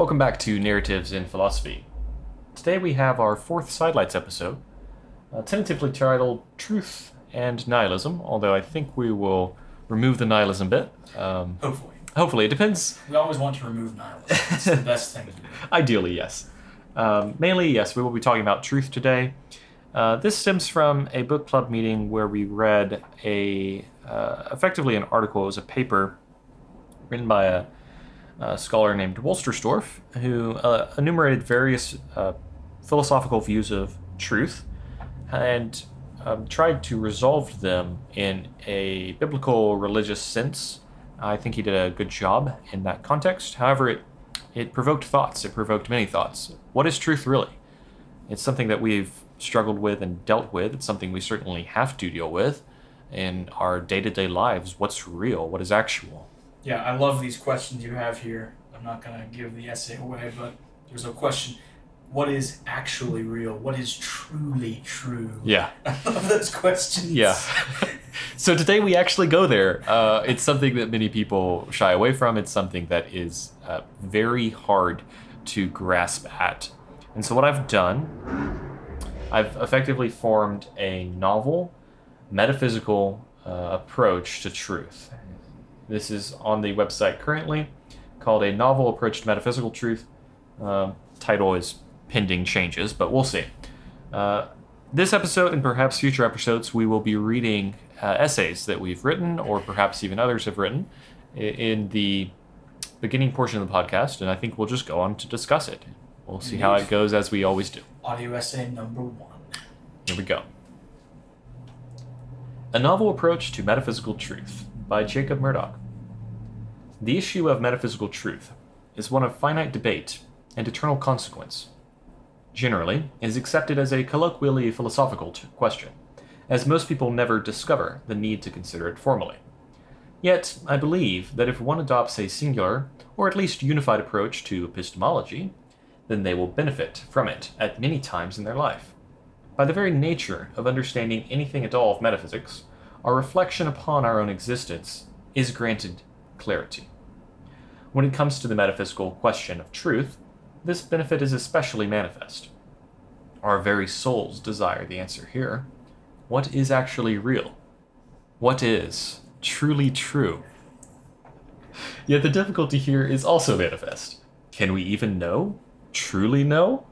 Welcome back to Narratives in Philosophy. Today we have our fourth Sidelights episode, tentatively titled Truth and Nihilism, although I think we will remove the nihilism bit. Hopefully. Hopefully, it depends. We always want to remove nihilism. It's the best thing to do. Ideally, yes. Mainly, yes, we will be talking about truth today. This stems from a book club meeting where we read effectively an article. It was a paper written by a scholar named Wolsterstorff, who enumerated various philosophical views of truth and tried to resolve them in a biblical religious sense. I think he did a good job in that context. However, it provoked thoughts. It provoked many thoughts. What is truth really? It's something that we've struggled with and dealt with. It's something we certainly have to deal with in our day-to-day lives. What's real? What is actual? Yeah, I love these questions you have here. I'm not going to give the essay away, but there's a question. What is actually real? What is truly true? Yeah. I love those questions. Yeah. So today we actually go there. It's something that many people shy away from. It's something that is very hard to grasp at. And so what I've done, I've effectively formed a novel, metaphysical approach to truth. This is on the website currently, called A Novel Approach to Metaphysical Truth. Title is pending changes, but we'll see. This episode and perhaps future episodes, we will be reading essays that we've written, or perhaps even others have written, in the beginning portion of the podcast, and I think we'll just go on to discuss it. We'll see how it goes, as we always do. Audio essay number 1. Here we go. A Novel Approach to Metaphysical Truth by Jacob Murdoch. The issue of metaphysical truth is one of finite debate and eternal consequence. Generally, it is accepted as a colloquially philosophical question, as most people never discover the need to consider it formally. Yet, I believe that if one adopts a singular, or at least unified approach to epistemology, then they will benefit from it at many times in their life. By the very nature of understanding anything at all of metaphysics, our reflection upon our own existence is granted clarity. When it comes to the metaphysical question of truth, this benefit is especially manifest. Our very souls desire the answer here. What is actually real? What is truly true? Yet the difficulty here is also manifest. Can we even know? Truly know?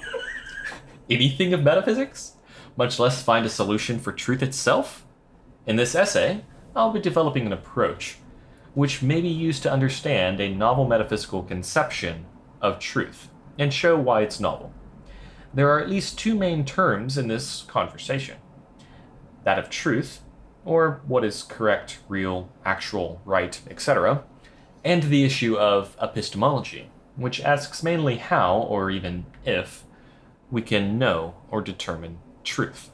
Anything of metaphysics? Much less find a solution for truth itself? In this essay, I'll be developing an approach which may be used to understand a novel metaphysical conception of truth and show why it's novel. There are at least two main terms in this conversation: that of truth, or what is correct, real, actual, right, etc., and the issue of epistemology, which asks mainly how, or even if, we can know or determine truth.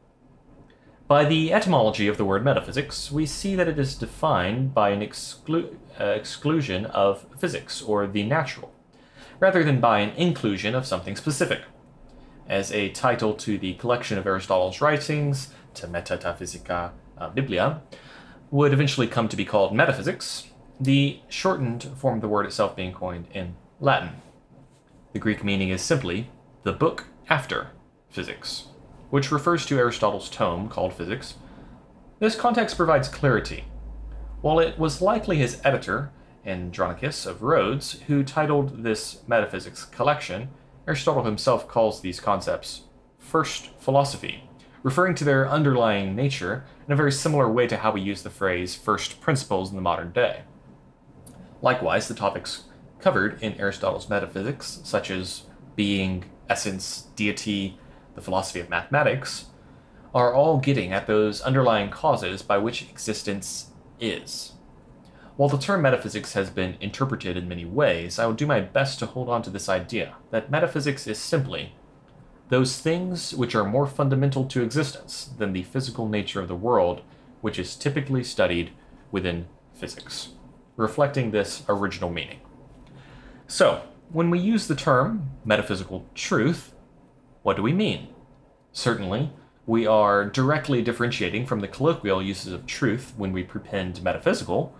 By the etymology of the word metaphysics, we see that it is defined by an exclusion of physics, or the natural, rather than by an inclusion of something specific. As a title to the collection of Aristotle's writings, To Metaphysica Biblia, would eventually come to be called metaphysics, the shortened form of the word itself being coined in Latin. The Greek meaning is simply the book after physics, which refers to Aristotle's tome called Physics. This context provides clarity. While it was likely his editor, Andronicus of Rhodes, who titled this metaphysics collection, Aristotle himself calls these concepts first philosophy, referring to their underlying nature in a very similar way to how we use the phrase first principles in the modern day. Likewise, the topics covered in Aristotle's metaphysics, such as being, essence, deity, the philosophy of mathematics, are all getting at those underlying causes by which existence is. While the term metaphysics has been interpreted in many ways, I will do my best to hold on to this idea that metaphysics is simply those things which are more fundamental to existence than the physical nature of the world, which is typically studied within physics, reflecting this original meaning. So, when we use the term metaphysical truth, what do we mean? Certainly, we are directly differentiating from the colloquial uses of truth when we prepend metaphysical,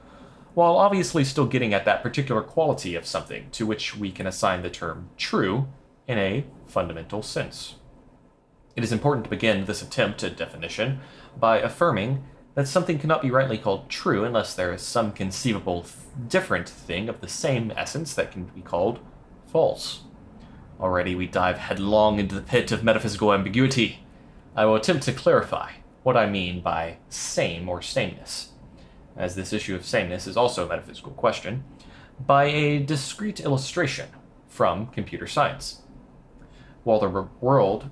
while obviously still getting at that particular quality of something to which we can assign the term true in a fundamental sense. It is important to begin this attempt at definition by affirming that something cannot be rightly called true unless there is some conceivable different thing of the same essence that can be called false. Already we dive headlong into the pit of metaphysical ambiguity. I will attempt to clarify what I mean by same or sameness, as this issue of sameness is also a metaphysical question, by a discrete illustration from computer science. While the world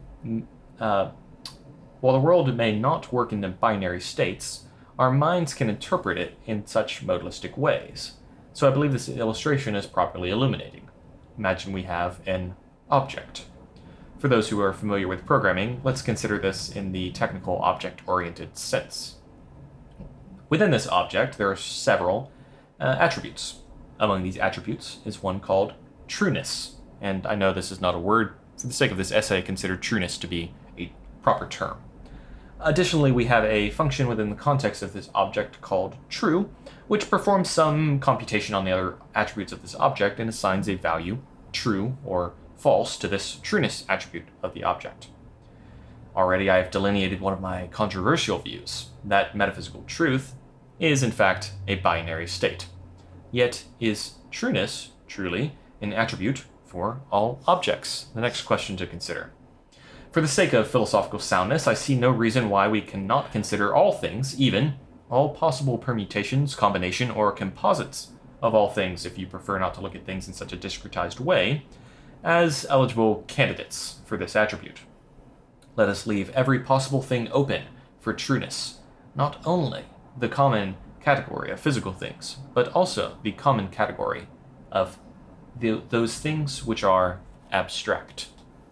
may not work in the binary states, our minds can interpret it in such modalistic ways. So I believe this illustration is properly illuminating. Imagine we have an object. For those who are familiar with programming, let's consider this in the technical object-oriented sense. Within this object, there are several attributes. Among these attributes is one called trueness, and I know this is not a word. For the sake of this essay, consider trueness to be a proper term. Additionally, we have a function within the context of this object called true, which performs some computation on the other attributes of this object and assigns a value, true or false, to this trueness attribute of the object. Already I have delineated one of my controversial views, that metaphysical truth is in fact a binary state. Yet is trueness truly an attribute for all objects? The next question to consider. For the sake of philosophical soundness, I see no reason why we cannot consider all things, even all possible permutations, combination, or composites of all things, if you prefer not to look at things in such a discretized way, as eligible candidates for this attribute. Let us leave every possible thing open for trueness, not only the common category of physical things, but also the common category of those things which are abstract.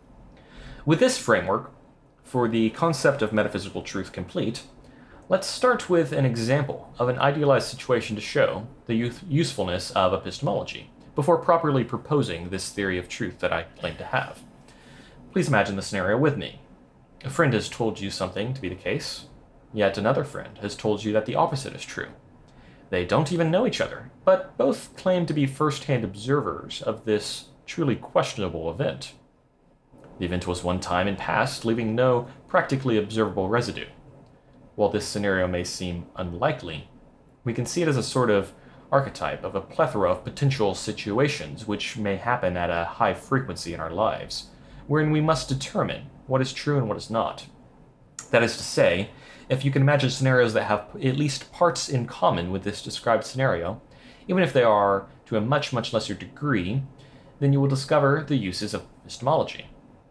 With this framework, for the concept of metaphysical truth complete, let's start with an example of an idealized situation to show the usefulness of epistemology, before properly proposing this theory of truth that I claim to have. Please imagine the scenario with me. A friend has told you something to be the case, yet another friend has told you that the opposite is true. They don't even know each other, but both claim to be first-hand observers of this truly questionable event. The event was one time and past, leaving no practically observable residue. While this scenario may seem unlikely, we can see it as a sort of archetype of a plethora of potential situations which may happen at a high frequency in our lives, wherein we must determine what is true and what is not. That is to say, if you can imagine scenarios that have at least parts in common with this described scenario, even if they are to a much, much lesser degree, then you will discover the uses of epistemology.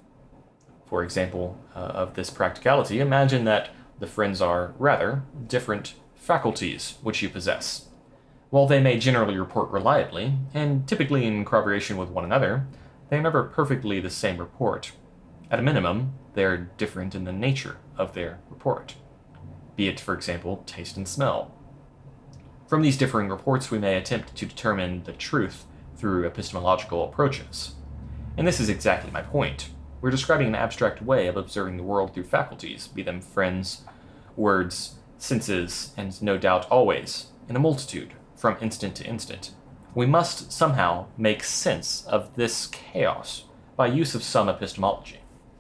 For example, of this practicality, imagine that the friends are rather different faculties which you possess. While they may generally report reliably, and typically in corroboration with one another, they are never perfectly the same report. At a minimum, they are different in the nature of their report, be it, for example, taste and smell. From these differing reports, we may attempt to determine the truth through epistemological approaches. And this is exactly my point. We're describing an abstract way of observing the world through faculties, be them friends, words, senses, and no doubt always, in a multitude, from instant to instant. We must somehow make sense of this chaos by use of some epistemology.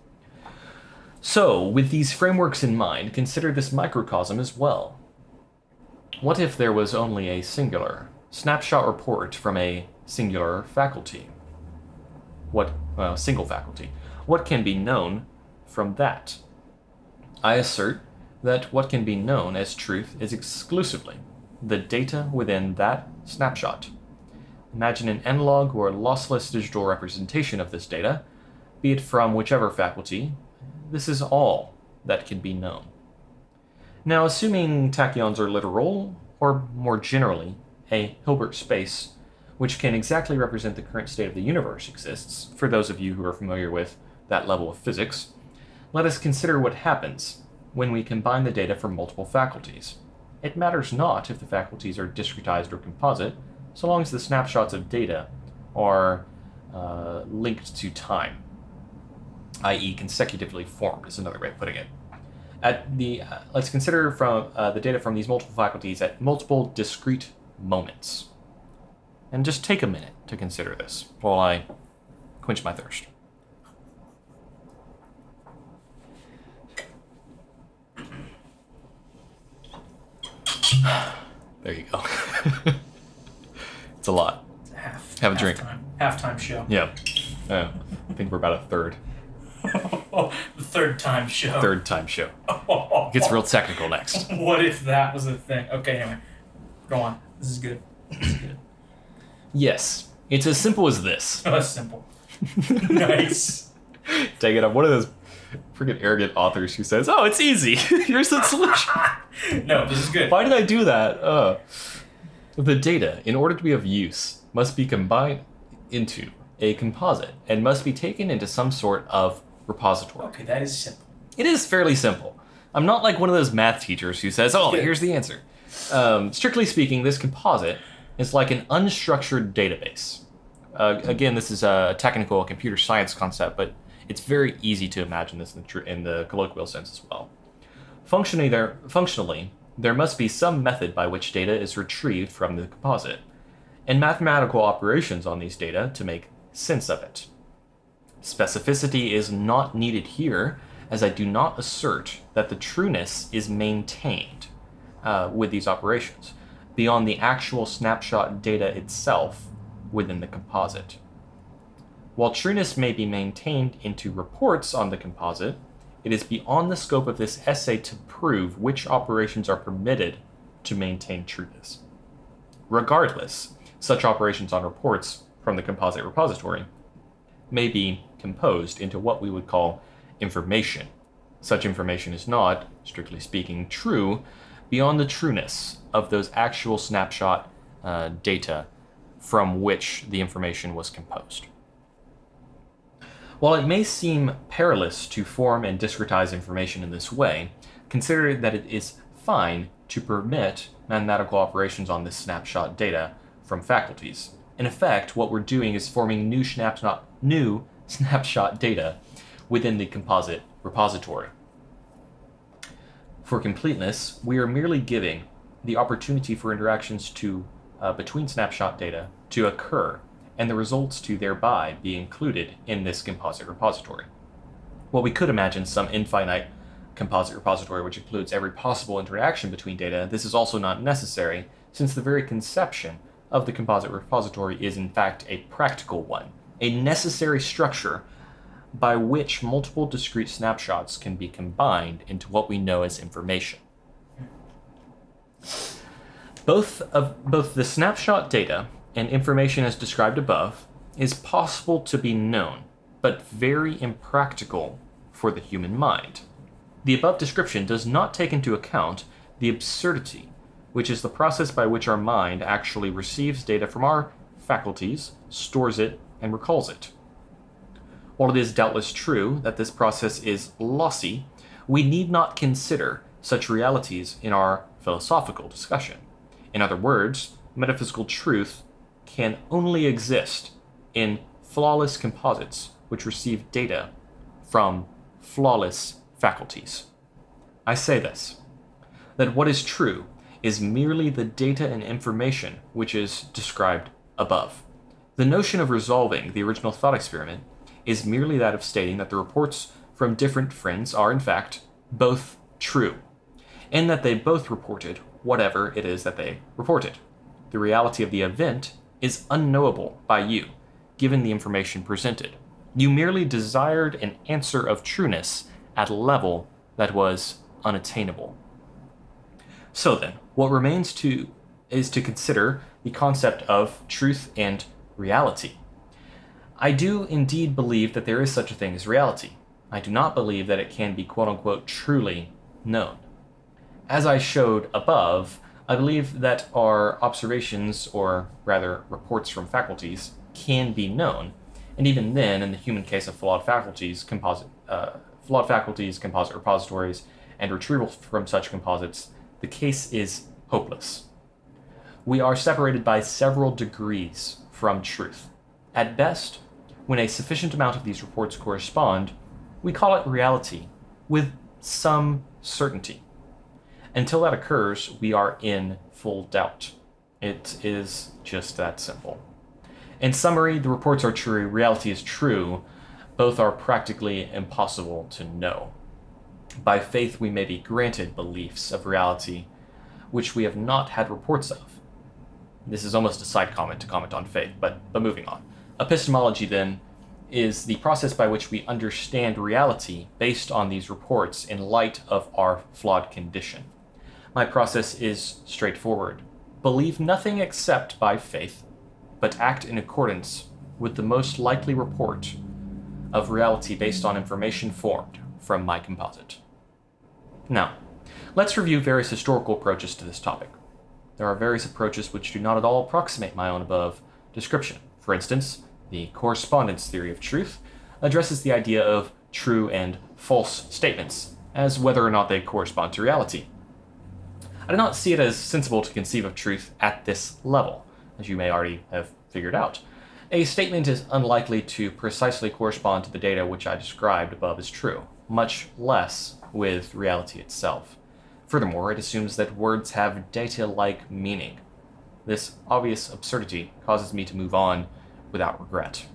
So, with these frameworks in mind, consider this microcosm as well. What if there was only a singular snapshot report from a singular faculty? Single faculty. What can be known from that? I assert that what can be known as truth is exclusively the data within that snapshot. Imagine an analog or lossless digital representation of this data, be it from whichever faculty. This is all that can be known. Now, assuming tachyons are literal, or more generally, a Hilbert space, which can exactly represent the current state of the universe exists, for those of you who are familiar with that level of physics, let us consider what happens when we combine the data from multiple faculties. It matters not if the faculties are discretized or composite, so long as the snapshots of data are linked to time, i.e. consecutively formed, is another way of putting it. Let's consider from the data from these multiple faculties at multiple discrete moments. And just take a minute to consider this while I quench my thirst. There you go. It's a lot. It's Have a drink. Halftime show. Yeah. I think we're about a third. The third time show. Third time show. It gets real technical next. What if that was a thing? Okay, anyway. Go on. This is good. This is good. Yes. It's as simple as this. Oh, that's simple. Nice. Take it. I'm one of those freaking arrogant authors who says, "Oh, it's easy. Here's the solution." No, this is good. Why did I do that? The data, in order to be of use, must be combined into a composite and must be taken into some sort of repository. Okay, that is simple. It is fairly simple. I'm not like one of those math teachers who says, "Oh, Yeah. here's the answer." Strictly speaking, this composite is like an unstructured database. Again, this is a technical computer science concept, but it's very easy to imagine this in the colloquial sense as well. Functionally, there must be some method by which data is retrieved from the composite, and mathematical operations on these data to make sense of it. Specificity is not needed here, as I do not assert that the trueness is maintained with these operations beyond the actual snapshot data itself within the composite. While trueness may be maintained into reports on the composite, it is beyond the scope of this essay to prove which operations are permitted to maintain trueness. Regardless, such operations on reports from the composite repository may be composed into what we would call information. Such information is not, strictly speaking, true beyond the trueness of those actual snapshot data from which the information was composed. While it may seem perilous to form and discretize information in this way, consider that it is fine to permit mathematical operations on this snapshot data from faculties. In effect, what we're doing is forming new snapshot data within the composite repository. For completeness, we are merely giving the opportunity for interactions between snapshot data to occur, and the results to thereby be included in this composite repository. Well, we could imagine some infinite composite repository which includes every possible interaction between data. This is also not necessary, since the very conception of the composite repository is in fact a practical one, a necessary structure by which multiple discrete snapshots can be combined into what we know as information. Both the snapshot data and information as described above is possible to be known, but very impractical for the human mind. The above description does not take into account the absurdity, which is the process by which our mind actually receives data from our faculties, stores it, and recalls it. While it is doubtless true that this process is lossy, we need not consider such realities in our philosophical discussion. In other words, metaphysical truth can only exist in flawless composites which receive data from flawless faculties. I say this, that what is true is merely the data and information which is described above. The notion of resolving the original thought experiment is merely that of stating that the reports from different friends are in fact both true, and that they both reported whatever it is that they reported. The reality of the event is unknowable by you, given the information presented. You merely desired an answer of trueness at a level that was unattainable. So then, what remains is to consider the concept of truth and reality. I do indeed believe that there is such a thing as reality. I do not believe that it can be quote-unquote truly known. As I showed above, I believe that our observations, or rather reports from faculties, can be known, and even then, in the human case of flawed faculties, composite repositories, and retrieval from such composites, the case is hopeless. We are separated by several degrees from truth. At best, when a sufficient amount of these reports correspond, we call it reality with some certainty. Until that occurs, we are in full doubt. It is just that simple. In summary, the reports are true, reality is true. Both are practically impossible to know. By faith, we may be granted beliefs of reality which we have not had reports of. This is almost a side comment to comment on faith, but moving on. Epistemology, then, is the process by which we understand reality based on these reports in light of our flawed condition. My process is straightforward. Believe nothing except by faith, but act in accordance with the most likely report of reality based on information formed from my composite. Now, let's review various historical approaches to this topic. There are various approaches which do not at all approximate my own above description. For instance, the correspondence theory of truth addresses the idea of true and false statements, as whether or not they correspond to reality. I do not see it as sensible to conceive of truth at this level, as you may already have figured out. A statement is unlikely to precisely correspond to the data which I described above as true, much less with reality itself. Furthermore, it assumes that words have data-like meaning. This obvious absurdity causes me to move on without regret.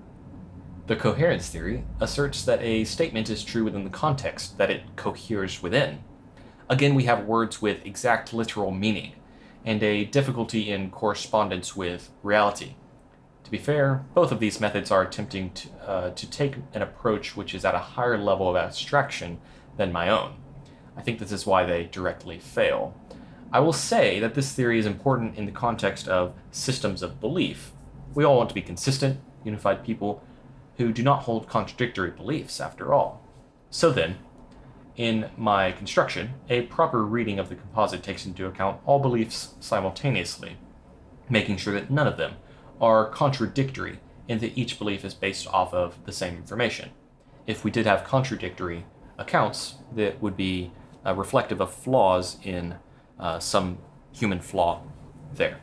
The coherence theory asserts that a statement is true within the context that it coheres within. Again, we have words with exact literal meaning, and a difficulty in correspondence with reality. To be fair, both of these methods are attempting to take an approach which is at a higher level of abstraction than my own. I think this is why they directly fail. I will say that this theory is important in the context of systems of belief. We all want to be consistent, unified people who do not hold contradictory beliefs, after all. So then, in my construction, a proper reading of the composite takes into account all beliefs simultaneously, making sure that none of them are contradictory and that each belief is based off of the same information. If we did have contradictory accounts, that would be reflective of flaws in some human flaw there.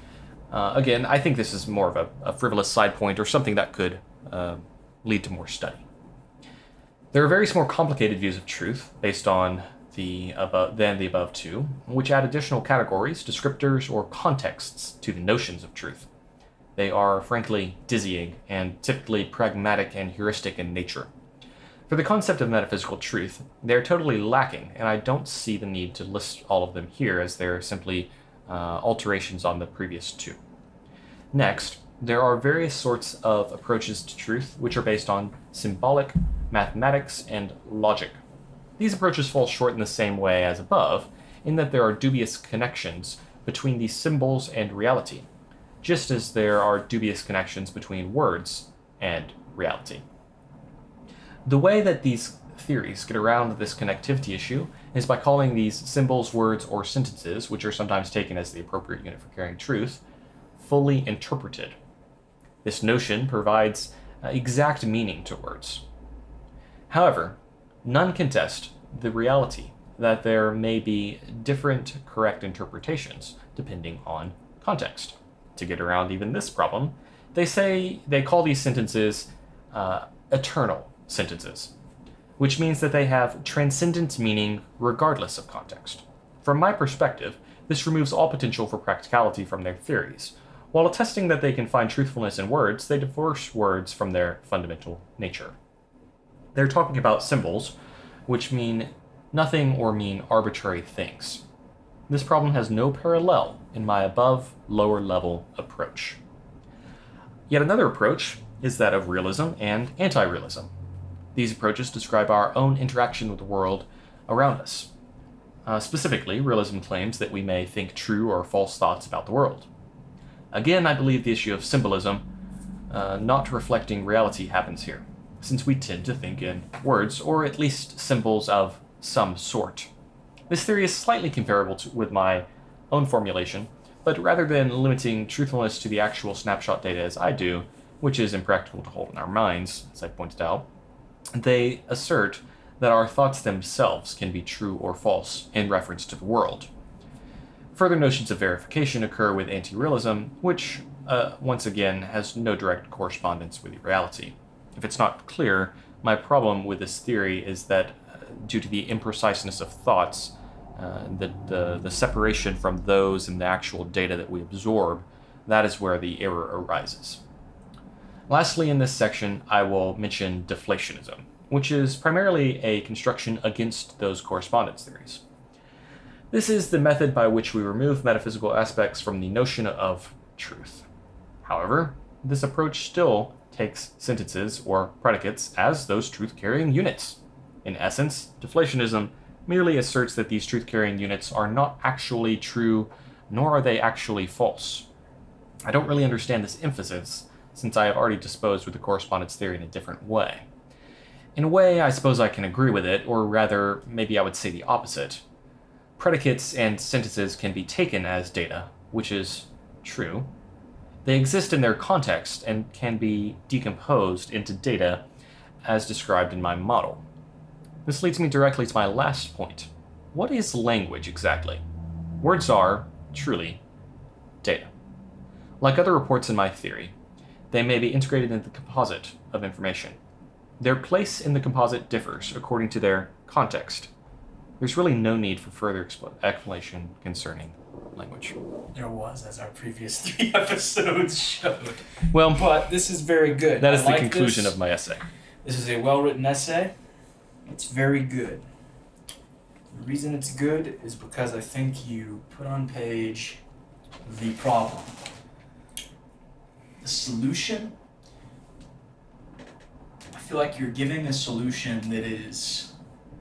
Again, I think this is more of a frivolous side point or something that could lead to more study. There are various more complicated views of truth based on the above two, which add additional categories, descriptors, or contexts to the notions of truth. They are frankly dizzying and typically pragmatic and heuristic in nature. For the concept of metaphysical truth, they are totally lacking, and I don't see the need to list all of them here as they're simply alterations on the previous two. Next, there are various sorts of approaches to truth which are based on symbolic, mathematics, and logic. These approaches fall short in the same way as above, in that there are dubious connections between these symbols and reality, just as there are dubious connections between words and reality. The way that these theories get around this connectivity issue is by calling these symbols, words, or sentences, which are sometimes taken as the appropriate unit for carrying truth, fully interpreted. This notion provides exact meaning to words. However, none contest the reality that there may be different correct interpretations depending on context. To get around even this problem, they call these sentences eternal sentences, which means that they have transcendent meaning regardless of context. From my perspective, this removes all potential for practicality from their theories. While attesting that they can find truthfulness in words, they divorce words from their fundamental nature. They're talking about symbols, which mean nothing or mean arbitrary things. This problem has no parallel in my above lower level approach. Yet another approach is that of realism and anti-realism. These approaches describe our own interaction with the world around us. Specifically, realism claims that we may think true or false thoughts about the world. Again, I believe the issue of symbolism, not reflecting reality, happens here, since we tend to think in words, or at least symbols of some sort. This theory is slightly comparable with my own formulation, but rather than limiting truthfulness to the actual snapshot data as I do, which is impractical to hold in our minds, as I pointed out, they assert that our thoughts themselves can be true or false in reference to the world. Further notions of verification occur with anti-realism, which, once again, has no direct correspondence with reality. If it's not clear, my problem with this theory is that, due to the impreciseness of thoughts, the separation from those and the actual data that we absorb, that is where the error arises. Lastly, in this section, I will mention deflationism, which is primarily a construction against those correspondence theories. This is the method by which we remove metaphysical aspects from the notion of truth. However, this approach still takes sentences or predicates as those truth-carrying units. In essence, deflationism merely asserts that these truth-carrying units are not actually true, nor are they actually false. I don't really understand this emphasis, since I have already disposed with the correspondence theory in a different way. In a way, I suppose I can agree with it, or rather, maybe I would say the opposite. Predicates and sentences can be taken as data, which is true. They exist in their context and can be decomposed into data as described in my model. This leads me directly to my last point. What is language exactly? Words are, truly, data. Like other reports in my theory, they may be integrated into the composite of information. Their place in the composite differs according to their context. There's really no need for further explanation concerning language. There was, as our previous 3 episodes showed. Well, But this is very good. that is I the like conclusion this. of my essay. This is a well-written essay. It's very good. The reason it's good is because I think you put on page the problem. The solution, I feel like you're giving a solution that is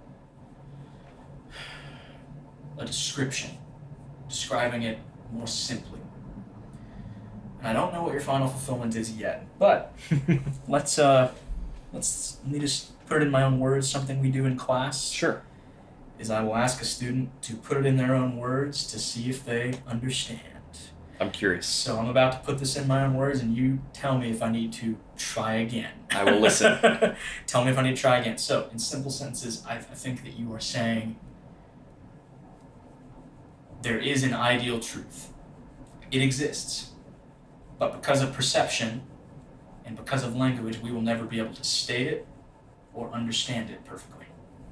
a description, describing it more simply. And I don't know what your final fulfillment is yet, but let's let me just put it in my own words. Something we do in class Sure. is I will ask a student to put it in their own words to see if they understand. I'm curious. So I'm about to put this in my own words, and you tell me if I need to try again. I will listen. Tell me if I need to try again. So, in simple sentences, I think that you are saying there is an ideal truth. It exists. But because of perception and because of language, we will never be able to state it or understand it perfectly.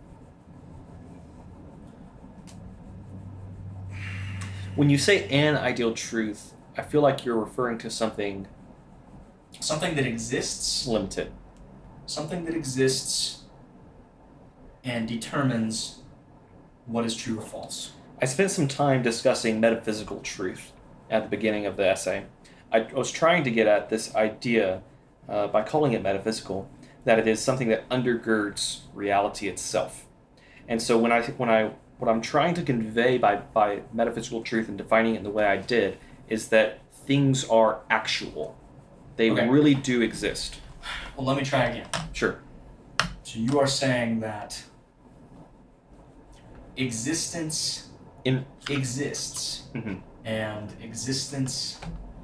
When you say an ideal truth, I feel like you're referring to something Something that exists. limited. Something that exists and determines what is true or false. I spent some time discussing metaphysical truth at the beginning of the essay. I was trying to get at this idea, by calling it metaphysical, that it is something that undergirds reality itself. And so what I'm trying to convey by metaphysical truth and defining it in the way I did is that things are actual. They Okay. really do exist. Well, let me try again. Sure. So you are saying that existence exists, Mm-hmm. and existence.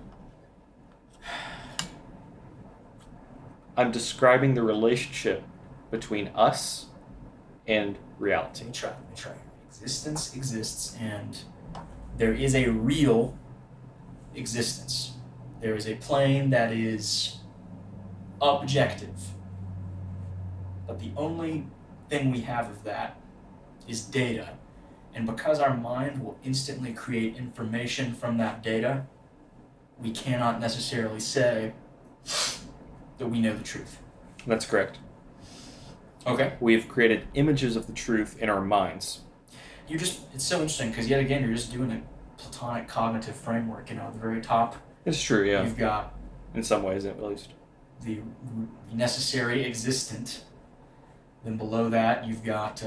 I'm describing the relationship between us and reality. Let me try. Existence exists, and there is a real existence. There is a plane that is objective. But the only thing we have of that is data. And because our mind will instantly create information from that data, we cannot necessarily say that we know the truth. That's correct. Okay. We have created images of the truth in our minds. It's so interesting because yet again, you're just doing a Platonic cognitive framework. At the very top, It's true, yeah. you've got In some ways, at least. the necessary existent. Then below that, you've got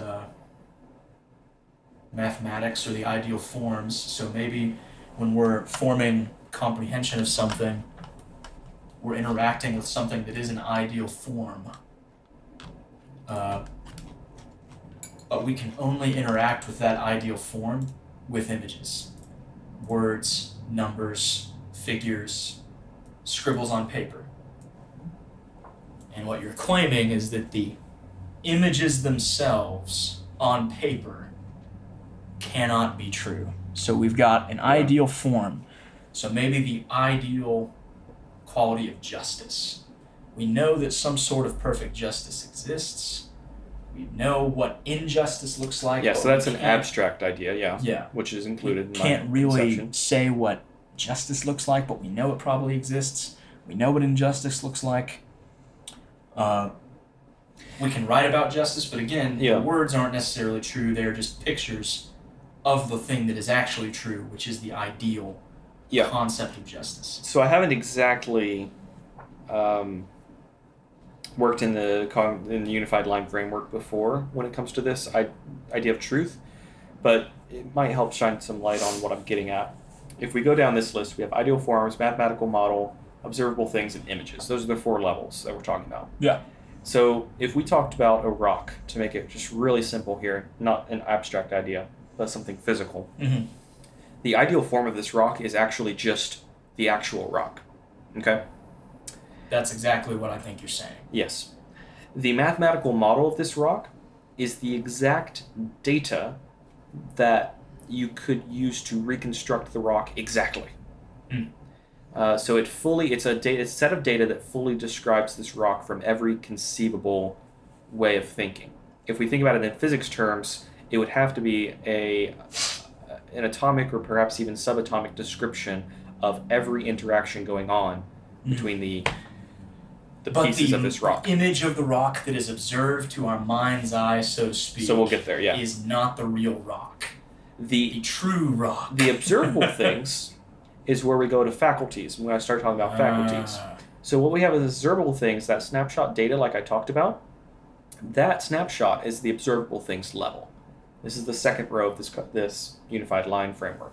mathematics or the ideal forms. So maybe when we're forming comprehension of something, we're interacting with something that is an ideal form. But we can only interact with that ideal form with images. Words, numbers, figures, scribbles on paper. And what you're claiming is that the images themselves on paper cannot be true. So we've got an ideal form. So maybe the ideal quality of justice. We know that some sort of perfect justice exists. We know what injustice looks like. Yeah, but so that's we an can't- abstract idea, Yeah. which is included in Can't my really conception. say what justice looks like, but we know it probably exists. We know what injustice looks like. We can write about justice, but again, Yeah. the words aren't necessarily true. They're just pictures of the thing that is actually true, which is the ideal Yeah. concept of justice. So I haven't exactly worked in the unified line framework before when it comes to this idea of truth, but it might help shine some light on what I'm getting at. If we go down this list, we have ideal forms, mathematical model, observable things, and images. Those are the 4 levels that we're talking about. Yeah. So if we talked about a rock, to make it just really simple here, not an abstract idea, but something physical, Mm-hmm. the ideal form of this rock is actually just the actual rock. Okay? That's exactly what I think you're saying. Yes. The mathematical model of this rock is the exact data that you could use to reconstruct the rock exactly. Mm. So it's a set of data that fully describes this rock from every conceivable way of thinking. If we think about it in physics terms, it would have to be an atomic or perhaps even subatomic description of every interaction going on between the pieces of this rock. The image of the rock that is observed to our mind's eye, so to speak, So we'll get there, yeah. is not the real rock. The The true rock. the observable things is where we go to faculties when I start talking about faculties. So what we have is observable things, that snapshot data like I talked about, that snapshot is the observable things level. This is the second row of this unified line framework.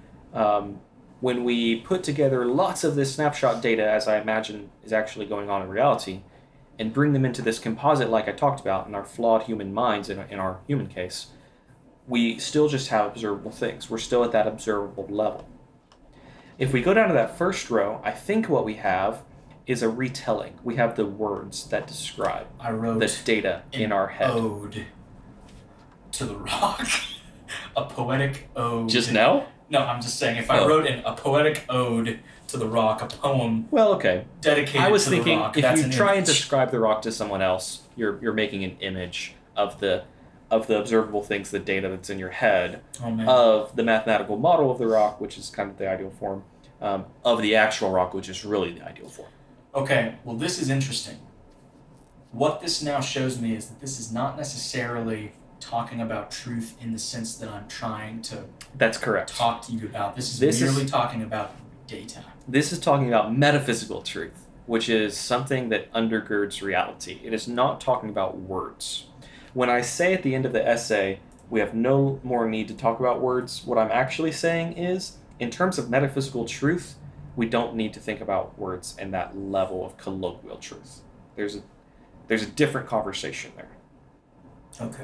When we put together lots of this snapshot data, as I imagine is actually going on in reality, and bring them into this composite like I talked about in our flawed human minds, in our human case, we still just have observable things. We're still at that observable level. If we go down to that first row, I think what we have is a retelling. We have the words that describe I wrote the data in our head. ode to the rock. A poetic ode. Just now? No, I'm just saying, if I wrote a poetic ode to the rock, a poem Well, okay. dedicated I was to thinking the rock, if that's you an try and image. describe the rock to someone else, you're making an image of the observable things, the data that's in your head, Oh, man. of the mathematical model of the rock, which is kind of the ideal form, of the actual rock, which is really the ideal form. Okay, well, this is interesting. What this now shows me is that this is not necessarily talking about truth in the sense that I'm trying to That's correct. talk to you about. This is This is- merely talking about data. This is talking about metaphysical truth, which is something that undergirds reality. It is not talking about words. When I say at the end of the essay, we have no more need to talk about words, what I'm actually saying is, in terms of metaphysical truth, we don't need to think about words in that level of colloquial truth. There's a different conversation there. Okay.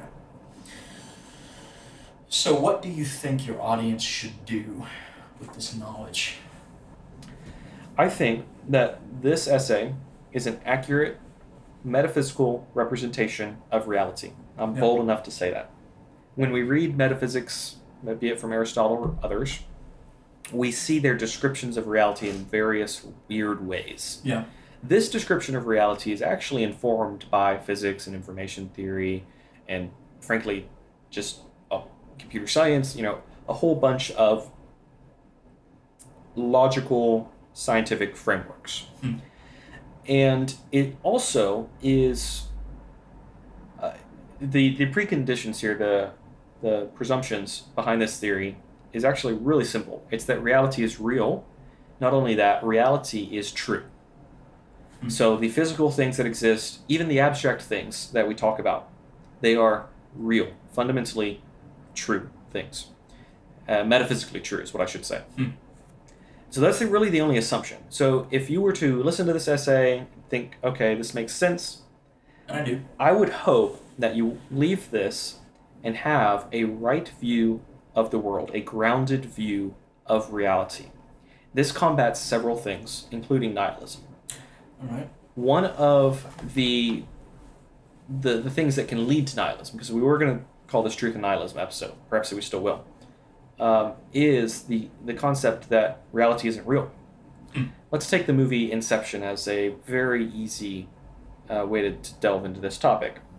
So what do you think your audience should do with this knowledge? I think that this essay is an accurate metaphysical representation of reality. I'm Yeah. bold enough to say that. When we read metaphysics, be it from Aristotle or others, we see their descriptions of reality in various weird ways. Yeah. This description of reality is actually informed by physics and information theory and, frankly, just computer science, a whole bunch of logical scientific frameworks. And it also is the preconditions here, the presumptions behind this theory is actually really simple. It's that reality is real. Not only that, reality is true. So the physical things that exist, even the abstract things that we talk about, they are real, fundamentally true things. Metaphysically true is what I should say. So that's really the only assumption. So if you were to listen to this essay, think, okay, this makes sense, I do. I would hope that you leave this and have a right view of the world, a grounded view of reality. This combats several things, including nihilism. All right. One of the things that can lead to nihilism, because we were going to call this Truth and Nihilism episode, perhaps we still will, is the concept that reality isn't real. Let's take the movie Inception as a very easy way to delve into this topic.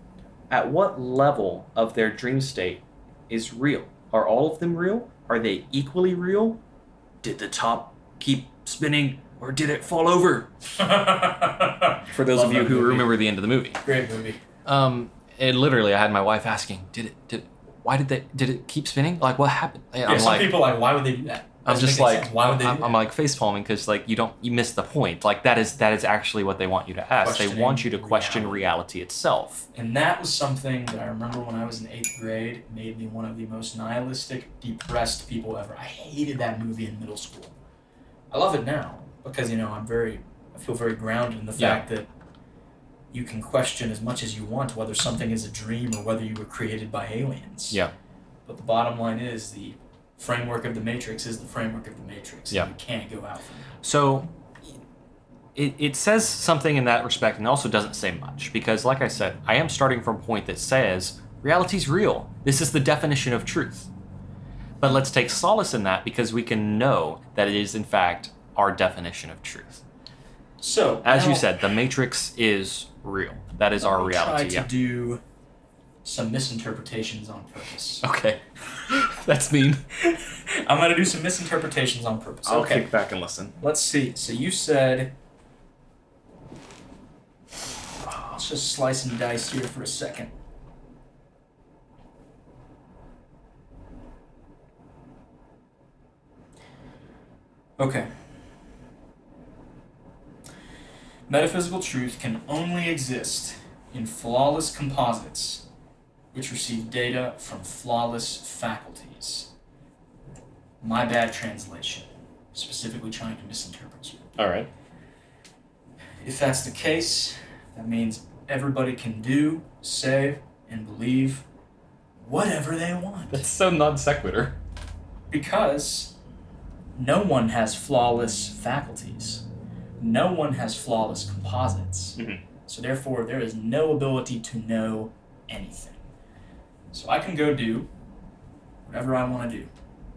at what level of their dream state is real? Are all of them real? Are they equally real? Did the top keep spinning or did it fall over? For those Love of you that who movie. remember the end of the movie. Great movie. And literally I had my wife asking, did it keep spinning? Like what happened? And Yeah, I'm some like, people are like, why would they do that? I'm Doesn't just make any like, sense. Why would they do I'm that? like facepalming because like you miss the point. Like that is actually what they want you to ask. They Questioning want you to question reality itself. And that was something that I remember when I was in 8th grade. It made me one of the most nihilistic, depressed people ever. I hated that movie in middle school. I love it now because, I feel very grounded in the fact that you can question as much as you want whether something is a dream or whether you were created by aliens. Yeah. But the bottom line is the framework of the Matrix is the framework of the Matrix. Yeah. And you can't go out from it. So it says something in that respect and also doesn't say much because, like I said, I am starting from a point that says reality's real. This is the definition of truth. But let's take solace in that because we can know that it is, in fact, our definition of truth. So, As now you said, the Matrix is real. That is our reality. Try to do some misinterpretations on purpose. Okay. That's mean. I'm going to do some misinterpretations on purpose. Okay. kick back and listen. Let's see. So you said... Let's just slice and dice here for a second. Okay. Metaphysical truth can only exist in flawless composites, which receive data from flawless faculties. My bad translation. Specifically trying to misinterpret you. All right. If that's the case, that means everybody can do, say, and believe whatever they want. That's so non sequitur. Because no one has flawless faculties. No one has flawless composites. Mhm. So therefore, there is no ability to know anything. So I can go do whatever I want to do.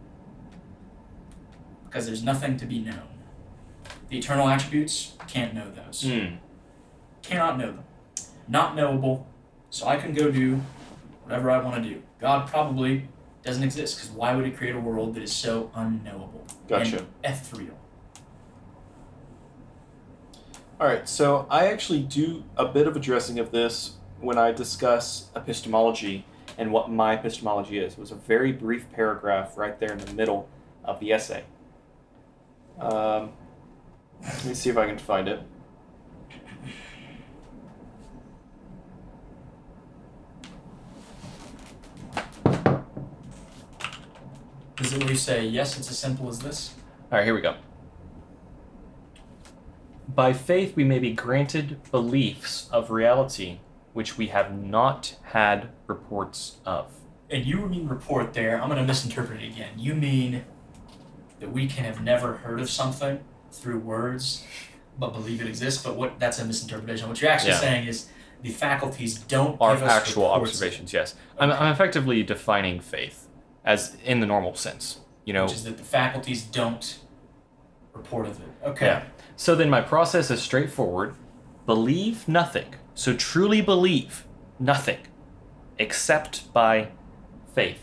Because there's nothing to be known. The eternal attributes, can't know those. Cannot know them. Not knowable. So I can go do whatever I want to do. God probably doesn't exist, because why would he create a world that is so unknowable Gotcha. and ethereal? All right, so I actually do a bit of addressing of this when I discuss Epistemology and what my epistemology is. It was a very brief paragraph right there in the middle of the essay. Let me see if I can find it. Is it where you say, yes, it's as simple as this? All right, here we go. By faith, we may be granted beliefs of reality which we have not had reports of. And you mean report there, I'm going to misinterpret it again. You mean that we can have never heard of something through words, but believe it exists, but that's a misinterpretation. What you're actually Yeah. saying is the faculties don't Our give us actual reports, observations, yes. Okay. I'm effectively defining faith as in the normal sense. You know, which is that the faculties don't report of it. Okay. Yeah. So then my process is straightforward. Believe nothing. So truly believe nothing except by faith.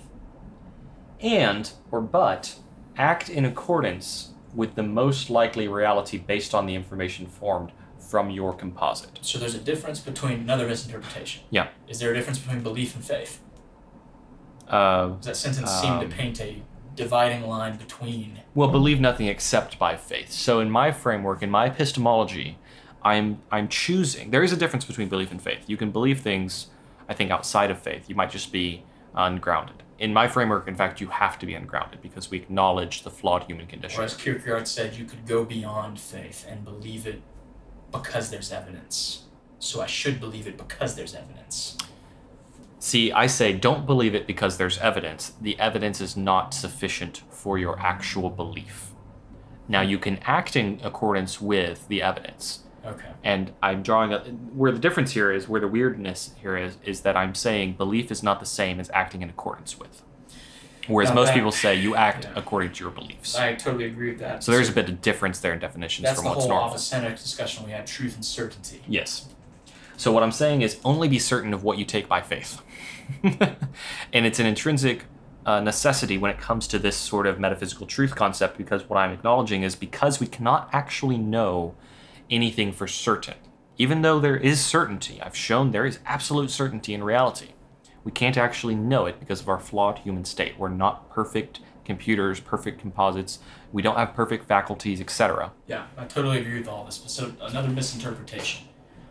But act in accordance with the most likely reality based on the information formed from your composite. So there's a difference between another misinterpretation. Yeah. Is there a difference between belief and faith? Uh, Does that sentence seem to paint a dividing line between? well, believe nothing except by faith. So in my framework, in my epistemology, I'm choosing. There is a difference between belief and faith. You can believe things, I think, outside of faith. You might just be ungrounded. In my framework, in fact, you have to be ungrounded because we acknowledge the flawed human condition. Or as Kierkegaard said, you could go beyond faith and believe it because there's evidence. So I should believe it because there's evidence. See, I say don't believe it because there's evidence. The evidence is not sufficient for your actual belief. Now, you can act in accordance with the evidence. Okay. And I'm drawing where the difference here is, where the weirdness here is that I'm saying belief is not the same as acting in accordance with. Whereas Now most that- people say you act yeah. according to your beliefs. I totally agree with that. So there's a bit of difference there in definitions That's from the what's whole normal. office-centered discussion we had, truth and certainty. Yes. So what I'm saying is only be certain of what you take by faith. And it's an intrinsic necessity when it comes to this sort of metaphysical truth concept, because what I'm acknowledging is because we cannot actually know anything for certain. Even though there is certainty, I've shown there is absolute certainty in reality. We can't actually know it because of our flawed human state. We're not perfect computers, perfect composites. We don't have perfect faculties, etc. Yeah, I totally agree with all this. But so another misinterpretation.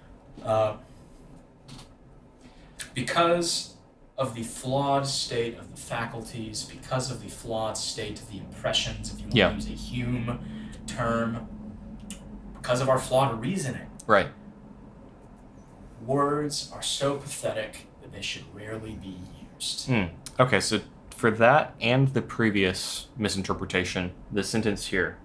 Because of the flawed state of the faculties, because of the flawed state of the impressions, if you want to use a Hume term, because of our flawed reasoning. Right. Words are so pathetic that they should rarely be used. Okay, so for that and the previous misinterpretation, the sentence here,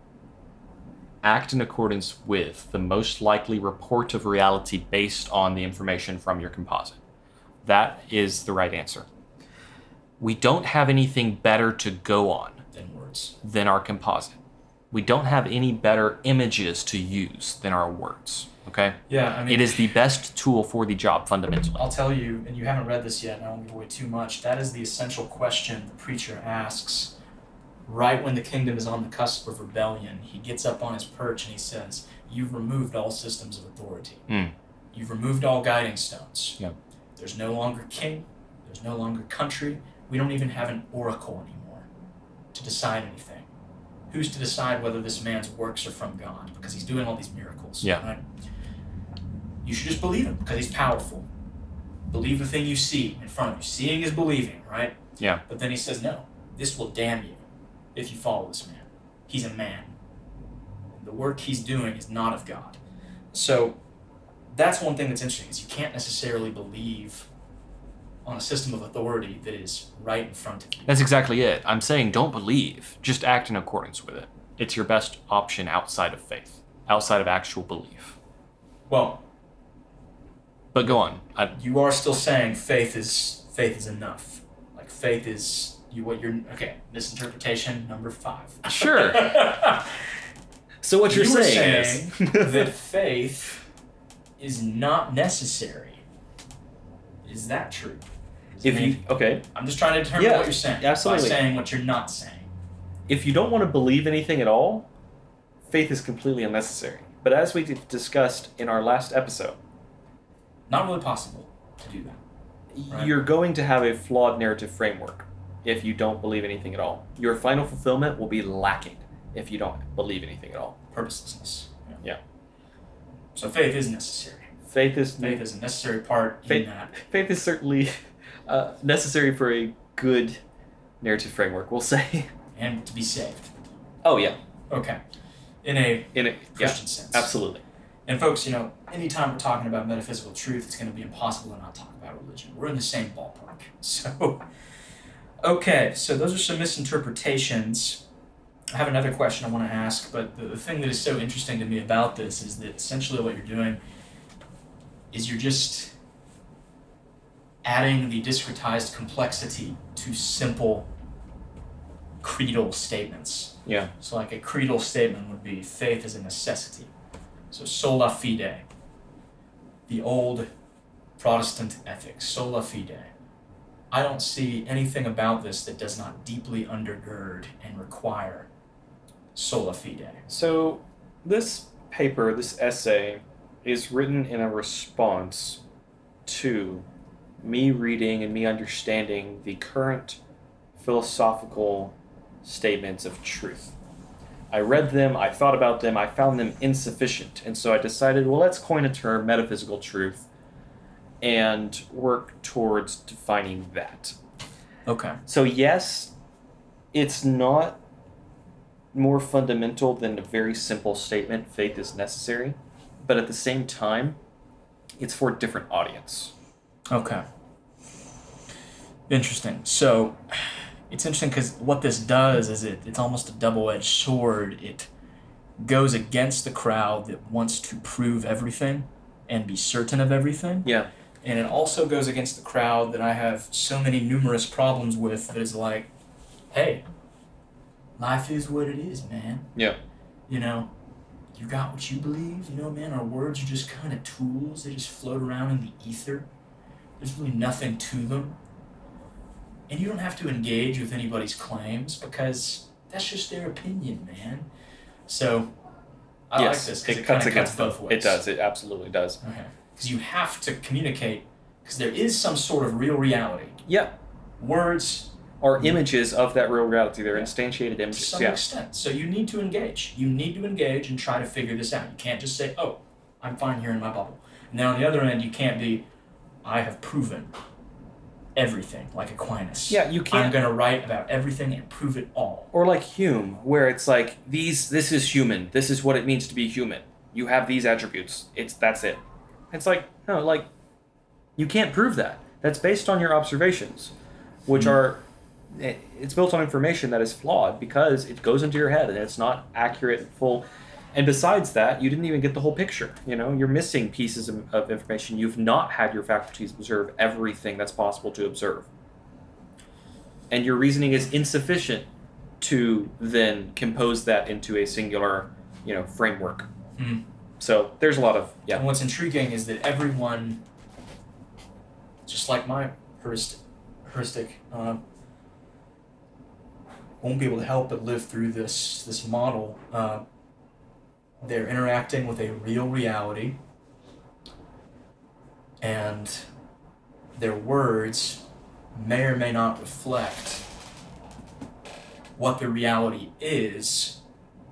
act in accordance with the most likely report of reality based on the information from your composite. That is the right answer. We don't have anything better to go on than our composite. We don't have any better images to use than our words. Okay? Yeah, I mean, it is the best tool for the job, fundamentally. I'll tell you, and you haven't read this yet, and I won't give away too much, that is the essential question the preacher asks right when the kingdom is on the cusp of rebellion. He gets up on his perch and he says, you've removed all systems of authority. You've removed all guiding stones. Yep. There's no longer king. There's no longer country. We don't even have an oracle anymore to decide anything. Who's to decide whether this man's works are from God? Because he's doing all these miracles. Yeah. Right? You should just believe him because he's powerful. Believe the thing you see in front of you. Seeing is believing, right? Yeah. But then he says, no, this will damn you if you follow this man. He's a man. The work he's doing is not of God. So that's one thing that's interesting, is you can't necessarily believe on a system of authority that is right in front of you. That's exactly it. I'm saying don't believe, just act in accordance with it. It's your best option outside of faith, outside of actual belief. Well, but go on. You are still saying faith is enough. Like faith is okay, misinterpretation number 5. Sure. So what you're saying is that faith is not necessary. Is that true? Okay. I'm just trying to determine what you're saying. Absolutely. By saying what you're not saying. If you don't want to believe anything at all, faith is completely unnecessary. But as we discussed in our last episode, not really possible to do that. Right? You're going to have a flawed narrative framework if you don't believe anything at all. Your final fulfillment will be lacking if you don't believe anything at all. Purposelessness. Yeah. So faith is necessary. Faith is a necessary part in that. Faith is certainly necessary for a good narrative framework, we'll say. And to be saved. Oh, yeah. Okay. In a Christian sense. Absolutely. And folks, anytime we're talking about metaphysical truth, it's going to be impossible to not talk about religion. We're in the same ballpark. So, okay, so those are some misinterpretations. I have another question I want to ask, but the thing that is so interesting to me about this is that essentially what you're doing is you're just adding the discretized complexity to simple creedal statements. Yeah. So like a creedal statement would be faith is a necessity. So sola fide, the old Protestant ethics, sola fide. I don't see anything about this that does not deeply undergird and require sola fide. So this paper, this essay, is written in a response to me reading and me understanding the current philosophical statements of truth. I read them, I thought about them, I found them insufficient, and so I decided, well, let's coin a term, metaphysical truth, and work towards defining that. Okay. So yes, it's not more fundamental than a very simple statement, faith is necessary, but at the same time, it's for a different audience. Okay. Interesting. So it's interesting because what this does is it's almost a double-edged sword. It goes against the crowd that wants to prove everything and be certain of everything. Yeah. And it also goes against the crowd that I have so many numerous problems with that is like, hey, life is what it is, man. Yeah. You you got what you believe. You know, man, our words are just kind of tools. They just float around in the ether. There's really nothing to them. And you don't have to engage with anybody's claims because that's just their opinion, man. So I like this because it kind of cuts both ways. It does. It absolutely does. Okay. Because you have to communicate because there is some sort of real reality. Yeah. Words are images of that real reality. They're instantiated images. To some extent. So you need to engage. You need to engage and try to figure this out. You can't just say, oh, I'm fine here in my bubble. And then on the other end, you can't be, I have proven everything, like Aquinas. Yeah, you can't. I'm going to write about everything and prove it all. Or like Hume, where it's like, this is human. This is what it means to be human. You have these attributes. That's it. It's like, no, like, you can't prove that. That's based on your observations, which are, it's built on information that is flawed because it goes into your head and it's not accurate and full. And besides that, you didn't even get the whole picture. You know, you're missing pieces of information. You've not had your faculties observe everything that's possible to observe. And your reasoning is insufficient to then compose that into a singular, framework. Mm. So there's a lot of, And what's intriguing is that everyone, just like my heuristic, won't be able to help but live through this model. They're interacting with a real reality, and their words may or may not reflect what the reality is.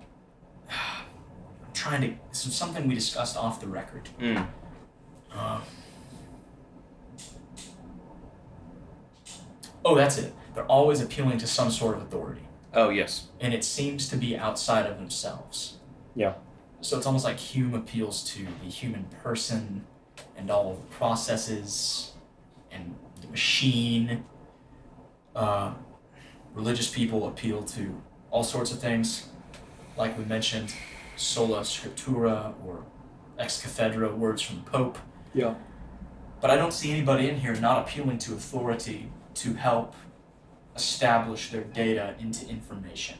This is something we discussed off the record. Mm. That's it. They're always appealing to some sort of authority. Oh, yes. And it seems to be outside of themselves. Yeah. So it's almost like Hume appeals to the human person and all of the processes and the machine. Religious people appeal to all sorts of things. Like we mentioned, sola scriptura or ex cathedra, words from the Pope. Yeah. But I don't see anybody in here not appealing to authority to help establish their data into information.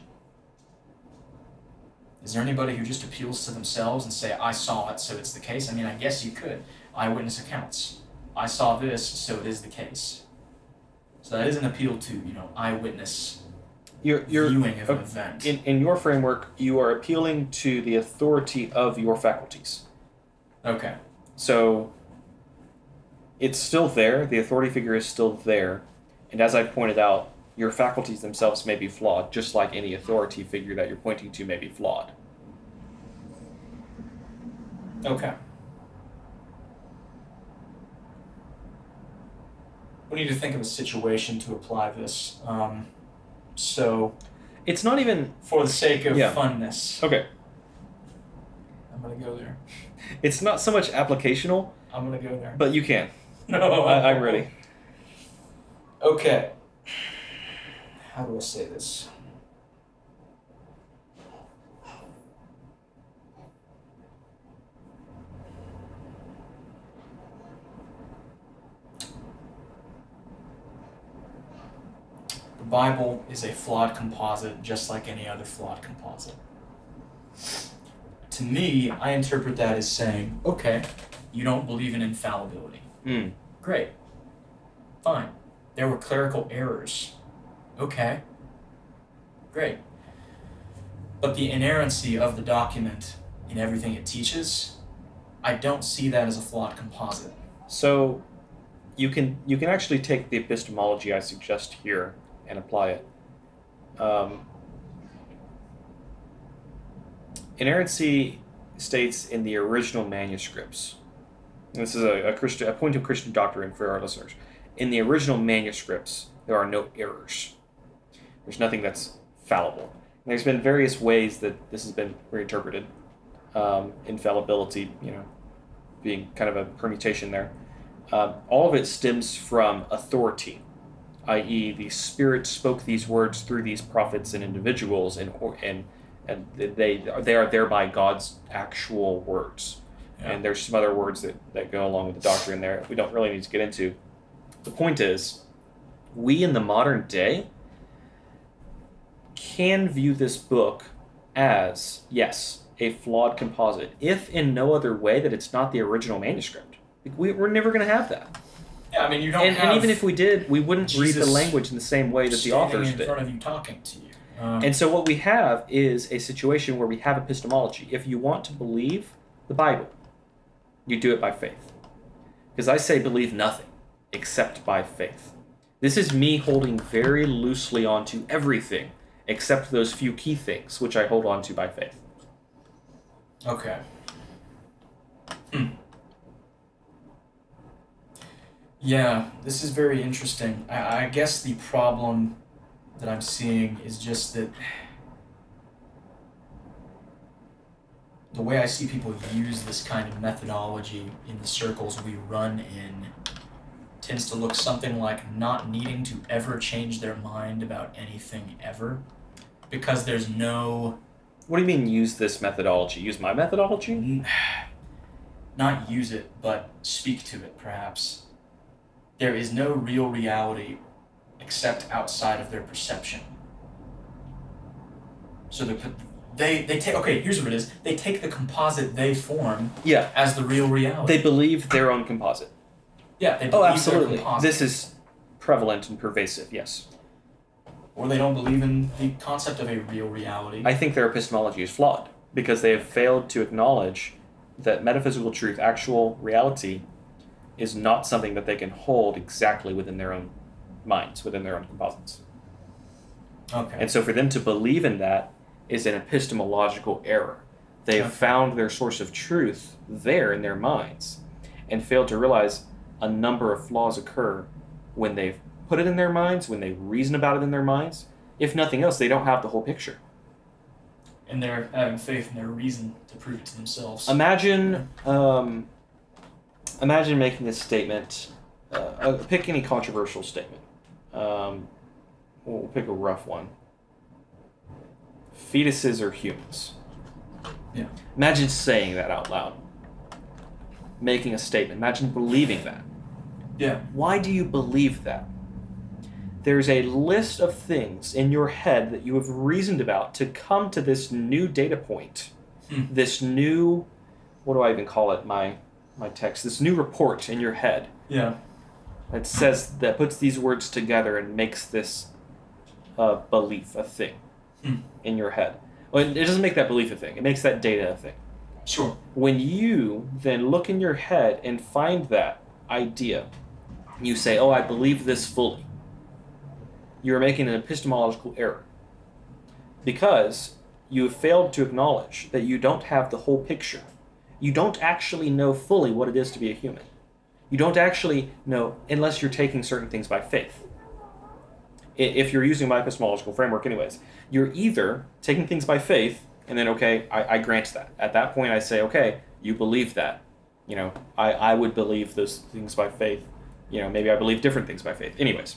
Is there anybody who just appeals to themselves and say, I saw it, so it's the case? I mean, I guess you could. Eyewitness accounts. I saw this, so it is the case. So that is an appeal to, eyewitness viewing of an event. In your framework, you are appealing to the authority of your faculties. Okay. So it's still there. The authority figure is still there. And as I pointed out, your faculties themselves may be flawed, just like any authority figure that you're pointing to may be flawed. Okay. We need to think of a situation to apply this. So it's not even for the sake of funness. Okay. I'm gonna go there. It's not so much applicational. I'm gonna go there. But you can. No. I'm ready. Okay. How do I say this? The Bible is a flawed composite, just like any other flawed composite. To me, I interpret that as saying, okay, you don't believe in infallibility. Mm. Great. Fine. There were clerical errors. Okay. Great. But the inerrancy of the document in everything it teaches, I don't see that as a flawed composite. So you can actually take the epistemology I suggest here and apply it. Inerrancy states in the original manuscripts. This is a point of Christian doctrine for our listeners. In the original manuscripts, there are no errors. There's nothing that's fallible. And there's been various ways that this has been reinterpreted. Infallibility, being kind of a permutation there. All of it stems from authority, i.e., the Spirit spoke these words through these prophets and individuals, and they are thereby God's actual words. Yeah. And there's some other words that go along with the doctrine there we don't really need to get into. The point is, we in the modern day can view this book as, yes, a flawed composite, if in no other way that it's not the original manuscript. We're never going to have that. Yeah, I mean, you don't And even if we did, we wouldn't read the Jesus language in the same way that the standing authors in did. front of you talking to you. And so what we have is a situation where we have epistemology. If you want to believe the Bible, you do it by faith. Because I say believe nothing except by faith. This is me holding very loosely onto everything except those few key things, which I hold onto by faith. Okay. Yeah, this is very interesting. I guess the problem that I'm seeing is just that the way I see people use this kind of methodology in the circles we run in tends to look something like not needing to ever change their mind about anything ever, because there's no... What do you mean use this methodology? Use my methodology? Not use it, but speak to it, perhaps. There is no real reality except outside of their perception. So they take... Okay, here's what it is. They take the composite they form as the real reality. They believe their own composite. Yeah, they believe absolutely. their composite. This is prevalent and pervasive, yes. Or they don't believe in the concept of a real reality. I think their epistemology is flawed because they have failed to acknowledge that metaphysical truth, actual reality, is not something that they can hold exactly within their own minds, within their own composites. Okay. And so for them to believe in that is an epistemological error. They have found their source of truth there in their minds and failed to realize a number of flaws occur when they've put it in their minds, when they reason about it in their minds. If nothing else, they don't have the whole picture. And they're having faith in their reason to prove it to themselves. Imagine making a statement, pick any controversial statement. We'll pick a rough one. Fetuses are humans. Yeah. Imagine saying that out loud. Making a statement. Imagine believing that. Yeah. Why do you believe that? There's a list of things in your head that you have reasoned about to come to this new data point. This new, what do I even call it, my text, this new report in your head. Yeah. That says, that puts these words together and makes this belief a thing in your head. Well, it doesn't make that belief a thing. It makes that data a thing. Sure. When you then look in your head and find that idea, you say, oh, I believe this fully. You're making an epistemological error because you have failed to acknowledge that you don't have the whole picture. You don't actually know fully what it is to be a human. You don't actually know unless you're taking certain things by faith. If you're using my epistemological framework anyways, you're either taking things by faith and then, okay, I grant that. At that point I say, okay, you believe that. You know, I would believe those things by faith. You know, maybe I believe different things by faith. Anyways.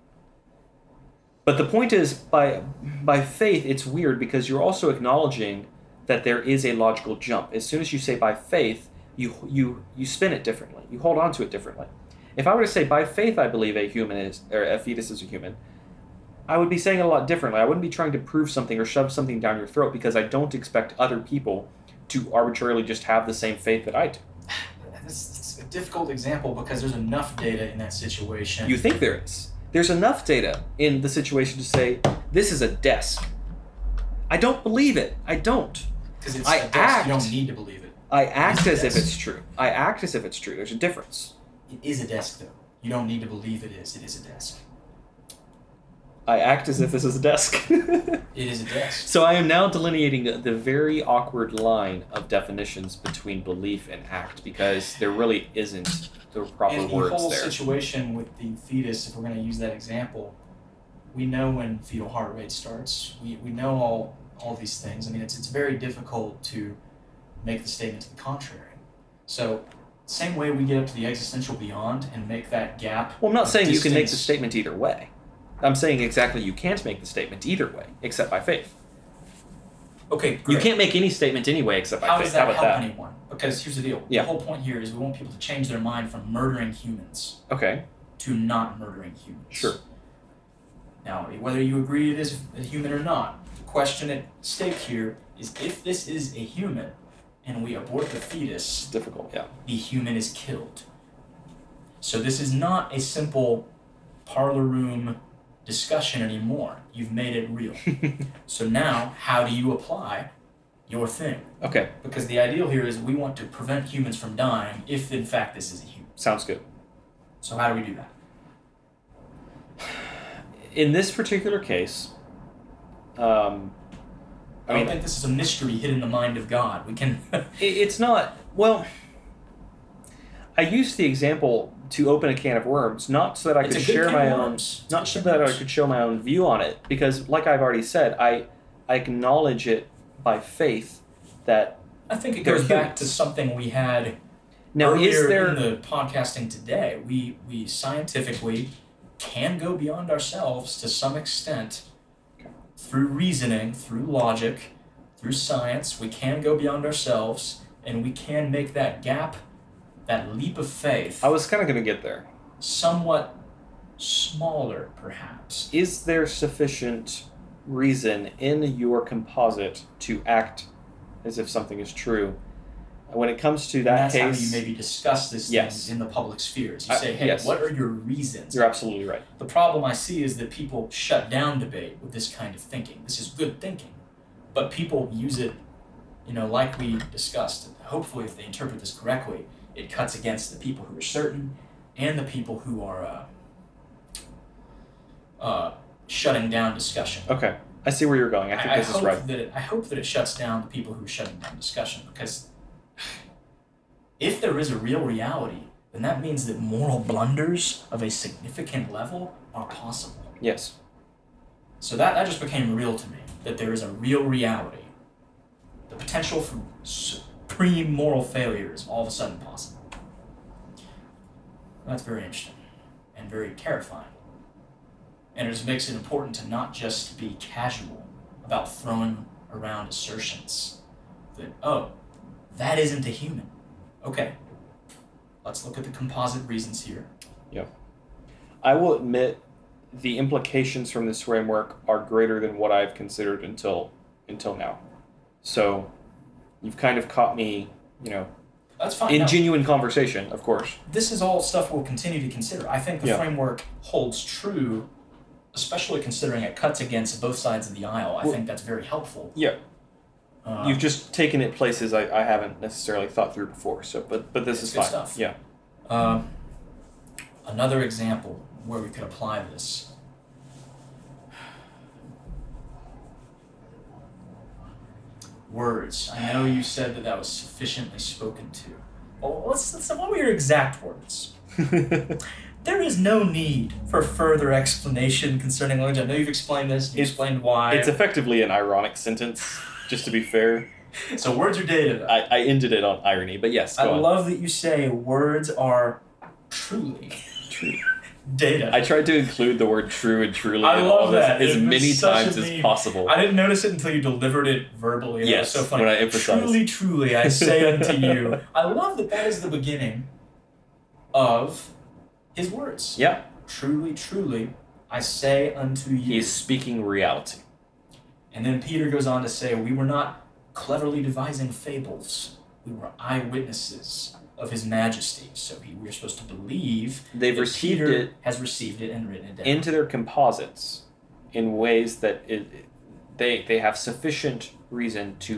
But the point is, by faith, it's weird because you're also acknowledging that there is a logical jump. As soon as you say by faith, you spin it differently. You hold on to it differently. If I were to say by faith I believe a fetus is a human, I would be saying it a lot differently. I wouldn't be trying to prove something or shove something down your throat because I don't expect other people to arbitrarily just have the same faith that I do. It's a difficult example because there's enough data in that situation. You think there is. There's enough data in the situation to say, this is a desk. I don't believe it. I don't. Because it's a desk, you don't need to believe it. I act as if it's true. I act as if it's true. There's a difference. It is a desk, though. You don't need to believe it is. It is a desk. I act as if this is a desk. It is a desk. So I am now delineating the very awkward line of definitions between belief and act because there really isn't the proper words there. In the whole situation with the fetus, if we're going to use that example, we know when fetal heart rate starts. We know all these things. I mean, it's very difficult to make the statement to the contrary. So, same way we get up to the existential beyond and make that gap. Well, I'm not saying you can make the statement either way. I'm saying exactly you can't make the statement either way, except by faith. Okay, great. You can't make any statement anyway except by How faith. does that How about help that? anyone? Because here's the deal. Yeah. The whole point here is we want people to change their mind from murdering humans Okay, to not murdering humans. sure. Now, whether you agree it is a human or not, the question at stake here is if this is a human and we abort the It's fetus, difficult, yeah. the human is killed. So this is not a simple parlor room discussion anymore. You've made it real. So now, how do you apply your thing? Okay, Because the ideal here is we want to prevent humans from dying if, in fact, this is a human. sounds good. So how do we do that? In this particular case, I don't think this is a mystery hidden in the mind of God. We can... it's not, well, I used the example to open a can of worms, not so that I It's could a good share can my of own, worms. It's a not good so can of that I worms. could show my own view on it, because like I've already said, I acknowledge it by faith that I think it They're goes back humans. to something we had now earlier is there in the podcasting today. We scientifically can go beyond ourselves to some extent through reasoning, through logic, through science. We can go beyond ourselves, and we can make that gap, that leap of faith, I was kind of going to get there. somewhat smaller, perhaps. Is there sufficient reason in your composite to act as if something is true? When it comes to And that that's case, how you maybe discuss this Yes. in the public spheres. You say, hey, yes. what are your reasons? you're absolutely right. The problem I see is that people shut down debate with this kind of thinking. This is good thinking, but people use it, like we discussed. Hopefully, if they interpret this correctly, it cuts against the people who are certain and the people who are shutting down discussion. Okay, I see where you're going. I think this is right. I hope that it shuts down the people who are shutting down discussion, because if there is a real reality, then that means that moral blunders of a significant level are possible. Yes. So that just became real to me, that there is a real reality. The potential for supreme moral failure is all of a sudden possible. That's very interesting and very terrifying. And it just makes it important to not just be casual about throwing around assertions that, oh, that isn't a human. Okay, let's look at the composite reasons here. I will admit the implications from this framework are greater than what I've considered until now. So you've kind of caught me, That's fine. in No, genuine conversation, of course. this is all stuff we'll continue to consider. I think the Yeah. framework holds true, especially considering it cuts against both sides of the aisle. I Well- think that's very helpful. Yeah. Uh, You've just taken it places I haven't necessarily thought through before. So, but this It's is good fine. stuff. Yeah. Another example where we could apply this. Words. I know you said that was sufficiently spoken to. Well, what were your exact words? There is no need for further explanation concerning language. I know you've explained this. You It's- explained why. It's effectively an ironic sentence, just to be fair. So words are data. Though. I ended it on irony, but yes, I go on. love that you say words are truly True. data. I tried to include the word true and truly I in all love of this that. as It was many such a times as meme. possible. I didn't notice it until you delivered it verbally. And Yes, it was so funny. when I emphasized. Truly, truly, I say unto you. I love that is the beginning of his words. Yeah, Truly, truly, I say unto you. he is speaking reality. And then Peter goes on to say, we were not cleverly devising fables. We were eyewitnesses of his majesty. So we are supposed to believe They've that received Peter it has received it and written it down. into their composites in ways that they have sufficient reason to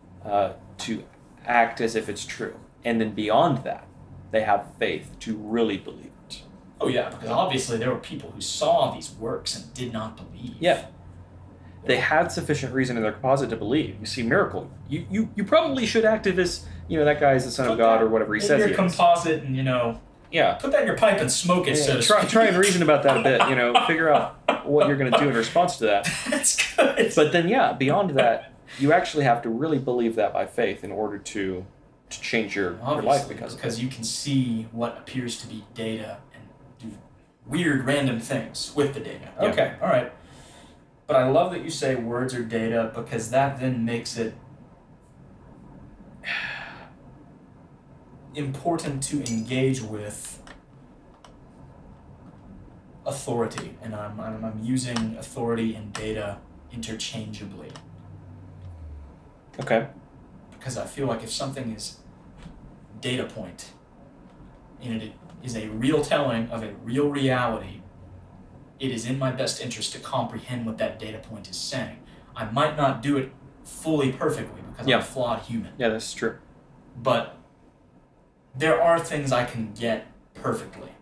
act as if it's true, and then beyond that, they have faith to really believe it. Oh yeah, because obviously there were people who saw these works and did not believe. Yeah. They had sufficient reason in their composite to believe. You see, miracle. You probably should act as that guy is the son of Put God that or whatever he in says your he is. composite and Yeah. put that in your pipe and smoke it. So to try speak. and reason about that a bit. Figure out what you're going to do in response to that. That's good. But then, beyond that, you actually have to really believe that by faith in order to change your life Obviously, because of it. because you can see what appears to be data and do weird random things with the data. Yeah. Okay, all right. But I love that you say words are data because that then makes it important to engage with authority, and I'm using authority and data interchangeably. Okay. Because I feel like if something is data point, and it is a real telling of a real reality, it is in my best interest to comprehend what that data point is saying. I might not do it fully perfectly because I'm a flawed human. Yeah, that's true. But there are things I can get perfectly.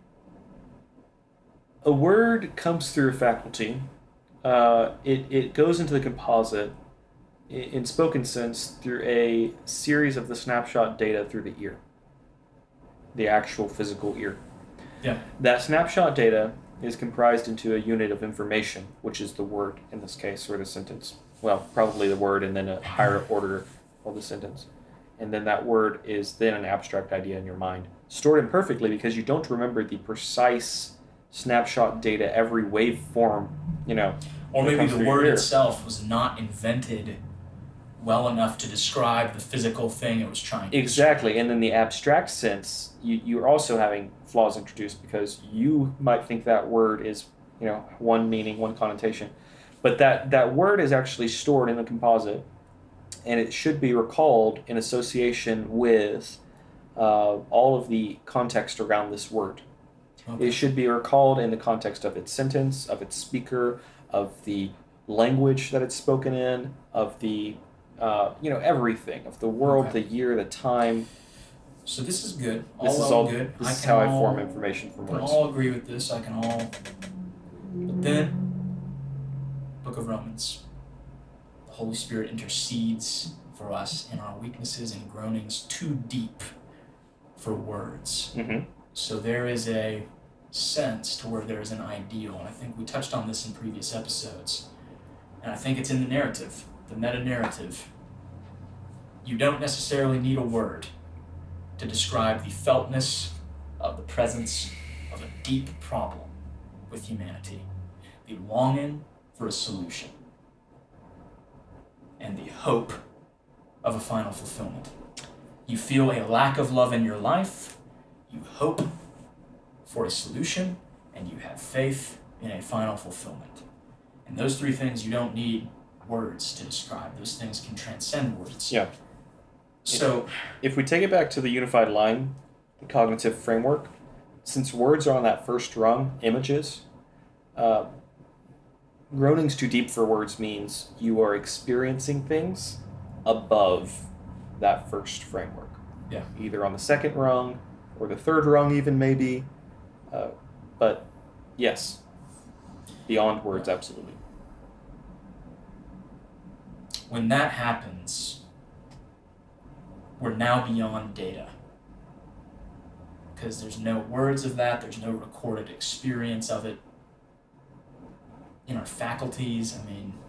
A word comes through a faculty. It goes into the composite in spoken sense through a series of the snapshot data through the ear. The actual physical ear. Yeah. That snapshot data is comprised into a unit of information, which is the word in this case, or the sentence. Well, probably the word and then a higher order of the sentence. And then that word is then an abstract idea in your mind. Stored imperfectly because you don't remember the precise snapshot data, every waveform, Or maybe comes the through your word ear. itself was not invented well enough to describe the physical thing it was trying to Exactly, and in the abstract sense, you're also having flaws introduced because you might think that word is, one meaning, one connotation, but that word is actually stored in the composite, and it should be recalled in association with all of the context around this word. Okay. It should be recalled in the context of its sentence, of its speaker, of the language that it's spoken in, of the everything, of the world, Okay. the year, the time. So this is good. This is well all and good. This is how I form information from I can words. all agree with this. I can all. But then, Book of Romans. The Holy Spirit intercedes for us in our weaknesses and groanings too deep for words. Mm-hmm. So there is a sense to where there is an ideal, and I think we touched on this in previous episodes. And I think it's in the narrative, the meta-narrative. You don't necessarily need a word to describe the feltness of the presence of a deep problem with humanity, the longing for a solution, and the hope of a final fulfillment. You feel a lack of love in your life, you hope for a solution, and you have faith in a final fulfillment. And those three things you don't need words to describe. Those things can transcend words. Yeah. So, If we take it back to the unified line cognitive framework, since words are on that first rung, images, groanings too deep for words means you are experiencing things above that first framework. Yeah. Either on the second rung or the third rung even maybe. But yes, beyond words, absolutely. when that happens, we're now beyond data. Because there's no words of that, there's no recorded experience of it in our faculties. I mean,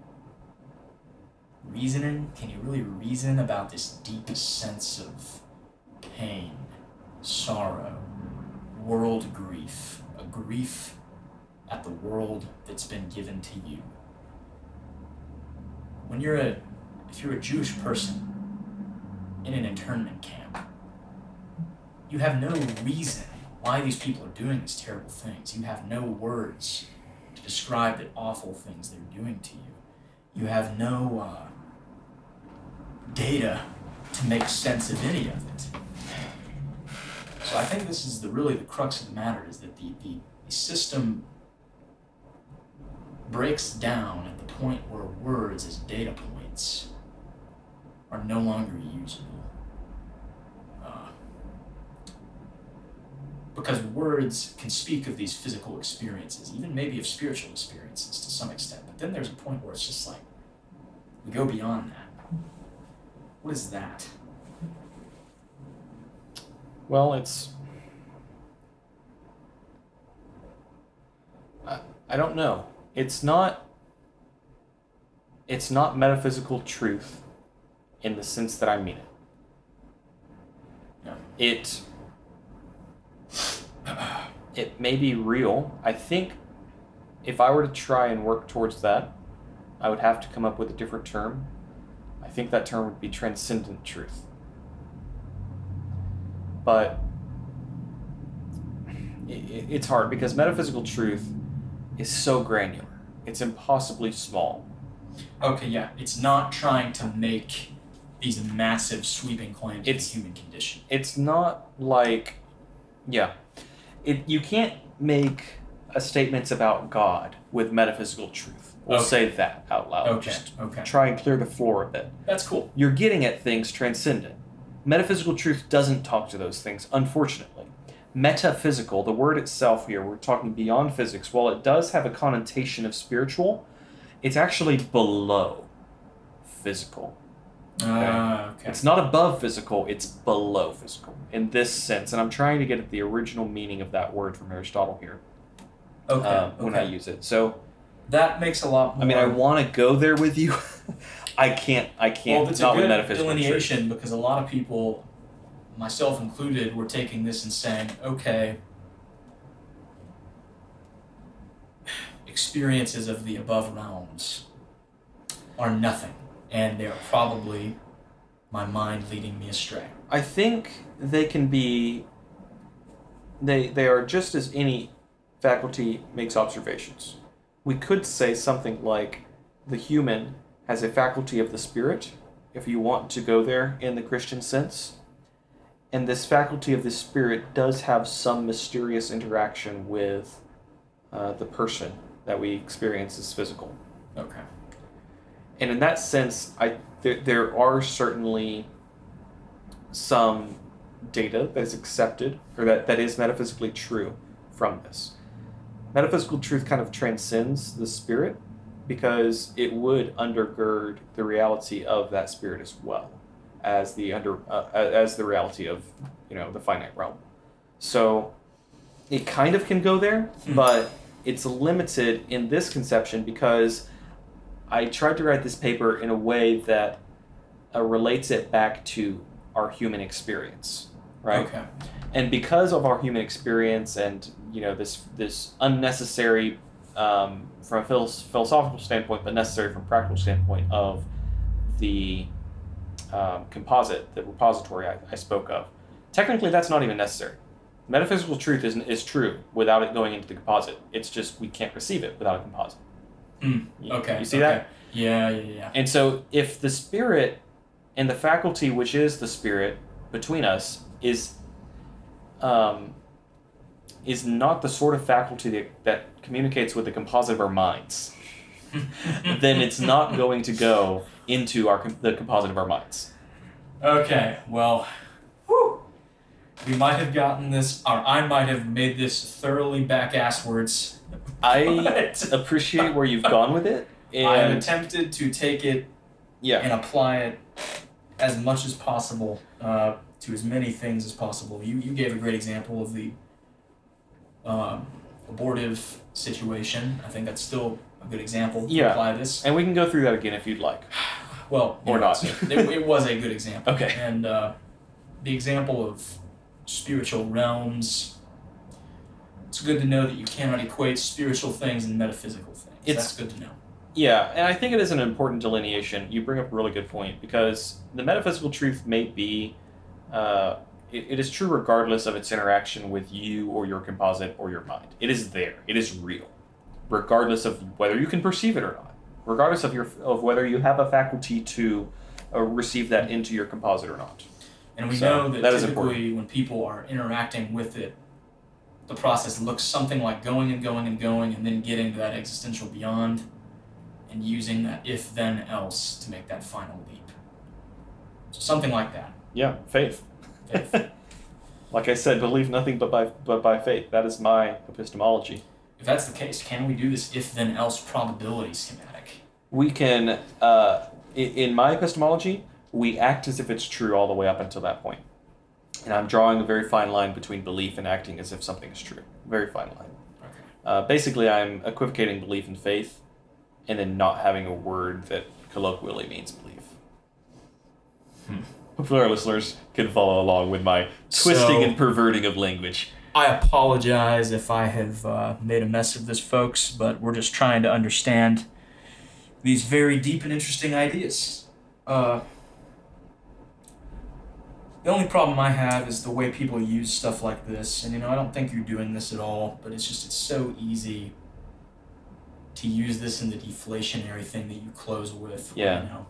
reasoning, can you really reason about this deep sense of pain, sorrow, world grief, a grief at the world that's been given to you? When if you're a Jewish person in an internment camp, you have no reason why these people are doing these terrible things. You have no words to describe the awful things they're doing to you. You have no data to make sense of any of it. So I think this is really the crux of the matter, is that the system breaks down at the point where words as data points are no longer usable. Because words can speak of these physical experiences, even maybe of spiritual experiences to some extent, but then there's a point where it's just like, we go beyond that. What is that? Well, I don't know. It's not metaphysical truth in the sense that I mean it. No. It may be real. I think if I were to try and work towards that, I would have to come up with a different term. I think that term would be transcendent truth. But it's hard because metaphysical truth is so granular. It's impossibly small. Okay, yeah. It's not trying to make these massive sweeping claims to the human condition. It's not like, yeah, you can't make statements about God with metaphysical truth. We'll say that out loud. Okay, Just okay. try and clear the floor a bit. That's cool. You're getting at things transcendent. Metaphysical truth doesn't talk to those things, unfortunately. Metaphysical, the word itself here, we're talking beyond physics. While it does have a connotation of spiritual, it's actually below physical. Okay. It's not above physical, it's below physical in this sense. And I'm trying to get at the original meaning of that word from Aristotle here when I use it. So that makes a lot more. I mean, I want to go there with you. I can't. Well, it's not a with good metaphysical delineation truth. because a lot of people, myself included, were taking this and saying, okay, experiences of the above realms are nothing, and they're probably my mind leading me astray. I think they can be. They are just as any faculty makes observations. We could say something like the human has a faculty of the spirit, if you want to go there in the Christian sense. And this faculty of the spirit does have some mysterious interaction with the person that we experience as physical. Okay. And in that sense, there are certainly some data that is accepted, or that is metaphysically true from this. Metaphysical truth kind of transcends the spirit because it would undergird the reality of that spirit as well as the reality of the finite realm. So it kind of can go there, but it's limited in this conception because I tried to write this paper in a way that relates it back to our human experience, right? Okay. And because of our human experience and this unnecessary from a philosophical standpoint, but necessary from a practical standpoint of the composite, the repository I spoke of, technically that's not even necessary. Metaphysical truth is true without it going into the composite. It's just we can't receive it without a composite. Okay. You see that? Yeah. And so if the spirit and the faculty which is the spirit between us is not the sort of faculty that communicates with the composite of our minds, then it's not going to go into the composite of our minds. Okay, well, we might have gotten this, or I might have made this thoroughly back-asswards. I appreciate where you've gone with it. And I have attempted to take it and apply it as much as possible to as many things as possible. You gave a great example of the abortive situation. I think that's still a good example to apply this. And we can go through that again if you'd like. Well, or not. It was a good example. Okay. And the example of spiritual realms, it's good to know that you cannot equate spiritual things and metaphysical things. That's good to know. Yeah, and I think it is an important delineation. You bring up a really good point, because the metaphysical truth may be, it is true regardless of its interaction with you or your composite or your mind. It is there. It is real, regardless of whether you can perceive it or not, regardless of whether you have a faculty to receive that into your composite or not. And we know that typically when people are interacting with it, the process looks something like going and going and going and then getting to that existential beyond and using that if-then-else to make that final leap. So something like that. Yeah, faith. Like I said, believe nothing but by faith. That is my epistemology. If that's the case, can we do this if-then-else probability schematic? We can, in my epistemology, we act as if it's true all the way up until that point. And I'm drawing a very fine line between belief and acting as if something is true. Very fine line. Okay. Basically, I'm equivocating belief and faith, and then not having a word that colloquially means belief. Hopefully our listeners can follow along with my twisting and perverting of language. I apologize if I have made a mess of this, folks, but we're just trying to understand these very deep and interesting ideas. The only problem I have is the way people use stuff like this, and I don't think you're doing this at all, but it's so easy to use this in the deflationary thing that you close with. Yeah. You know.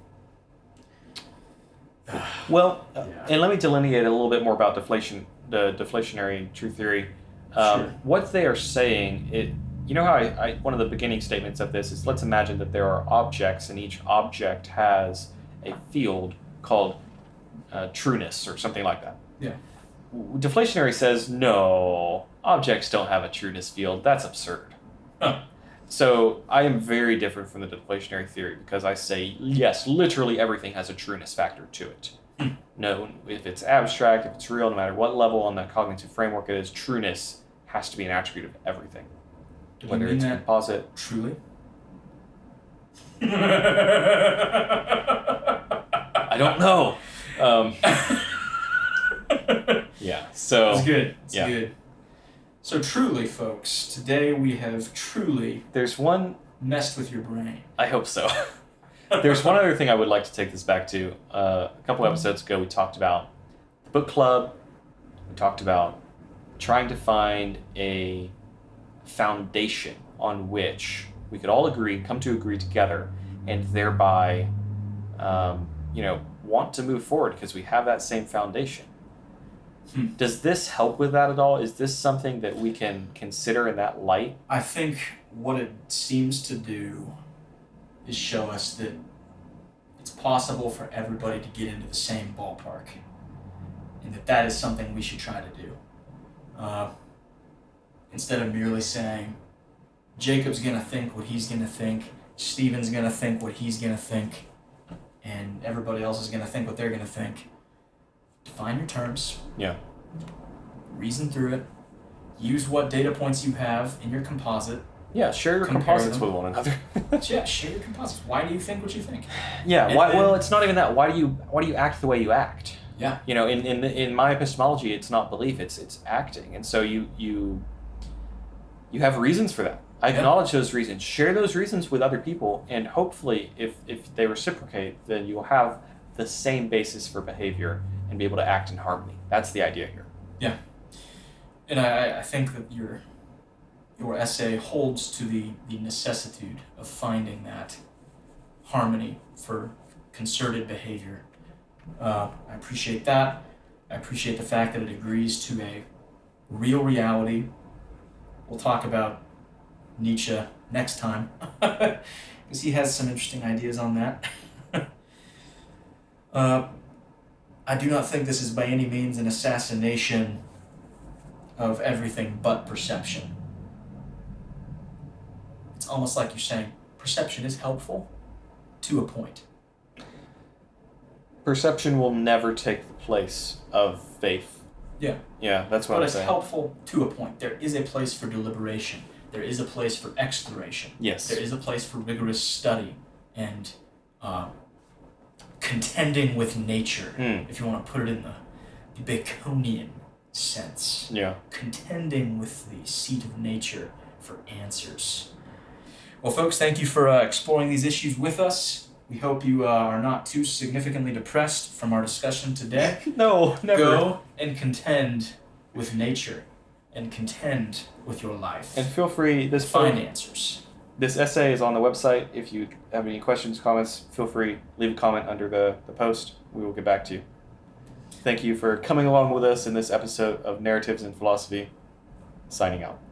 Well, Yeah. and let me delineate a little bit more about the deflationary truth theory. Sure. What they are saying, you know how one of the beginning statements of this is, let's imagine that there are objects and each object has a field called trueness or something like that. Yeah. Deflationary says, no, objects don't have a trueness field. That's absurd. Huh. So I am very different from the deflationary theory because I say, yes, literally everything has a trueness factor to it. No, if it's abstract, if it's real, no matter what level on the cognitive framework it is, trueness has to be an attribute of everything. Do you Whether mean it's that composite. truly? I don't know. Yeah, so... It's good. It's yeah. good. So truly, folks, today we have truly There's one... messed with your brain. I hope so. There's one other thing I would like to take this back to. A couple episodes ago, we talked about the book club. We talked about trying to find a foundation on which we could all come to agree together, and thereby, want to move forward because we have that same foundation. Does this help with that at all? Is this something that we can consider in that light? I think what it seems to do is show us that it's possible for everybody to get into the same ballpark, and that is something we should try to do. Instead of merely saying, Jacob's going to think what he's going to think, Stephen's going to think what he's going to think, and everybody else is going to think what they're going to think. Define your terms. Yeah. Reason through it. Use what data points you have in your composite. Yeah, share your Compare composites them. with one another. Yeah, share your composites. Why do you think what you think? Yeah. And Why, then- well, it's not even that. Why do you act the way you act? Yeah. You know, in my epistemology, it's not belief; it's acting, and so you have reasons for that. I acknowledge those reasons. Share those reasons with other people, and hopefully, if they reciprocate, then you'll have the same basis for behavior and be able to act in harmony. That's the idea here. Yeah. And I think that your essay holds to the necessitude of finding that harmony for concerted behavior. I appreciate that. I appreciate the fact that it agrees to a real reality. We'll talk about Nietzsche next time, because he has some interesting ideas on that. I do not think this is by any means an assassination of everything but perception. It's almost like you're saying perception is helpful to a point. Perception will never take the place of faith. Yeah. Yeah, that's what But I'm it's saying. helpful to a point. There is a place for deliberation. There is a place for exploration. Yes. There is a place for rigorous study and contending with nature, if you want to put it in the Baconian sense. Yeah. Contending with the seat of nature for answers. Well, folks, thank you for exploring these issues with us. We hope you are not too significantly depressed from our discussion today. No, never. Go and contend with nature and contend with your life. And feel free. find answers. This essay is on the website. If you have any questions, comments, feel free, leave a comment under the post. We will get back to you. Thank you for coming along with us in this episode of Narratives in Philosophy. Signing out.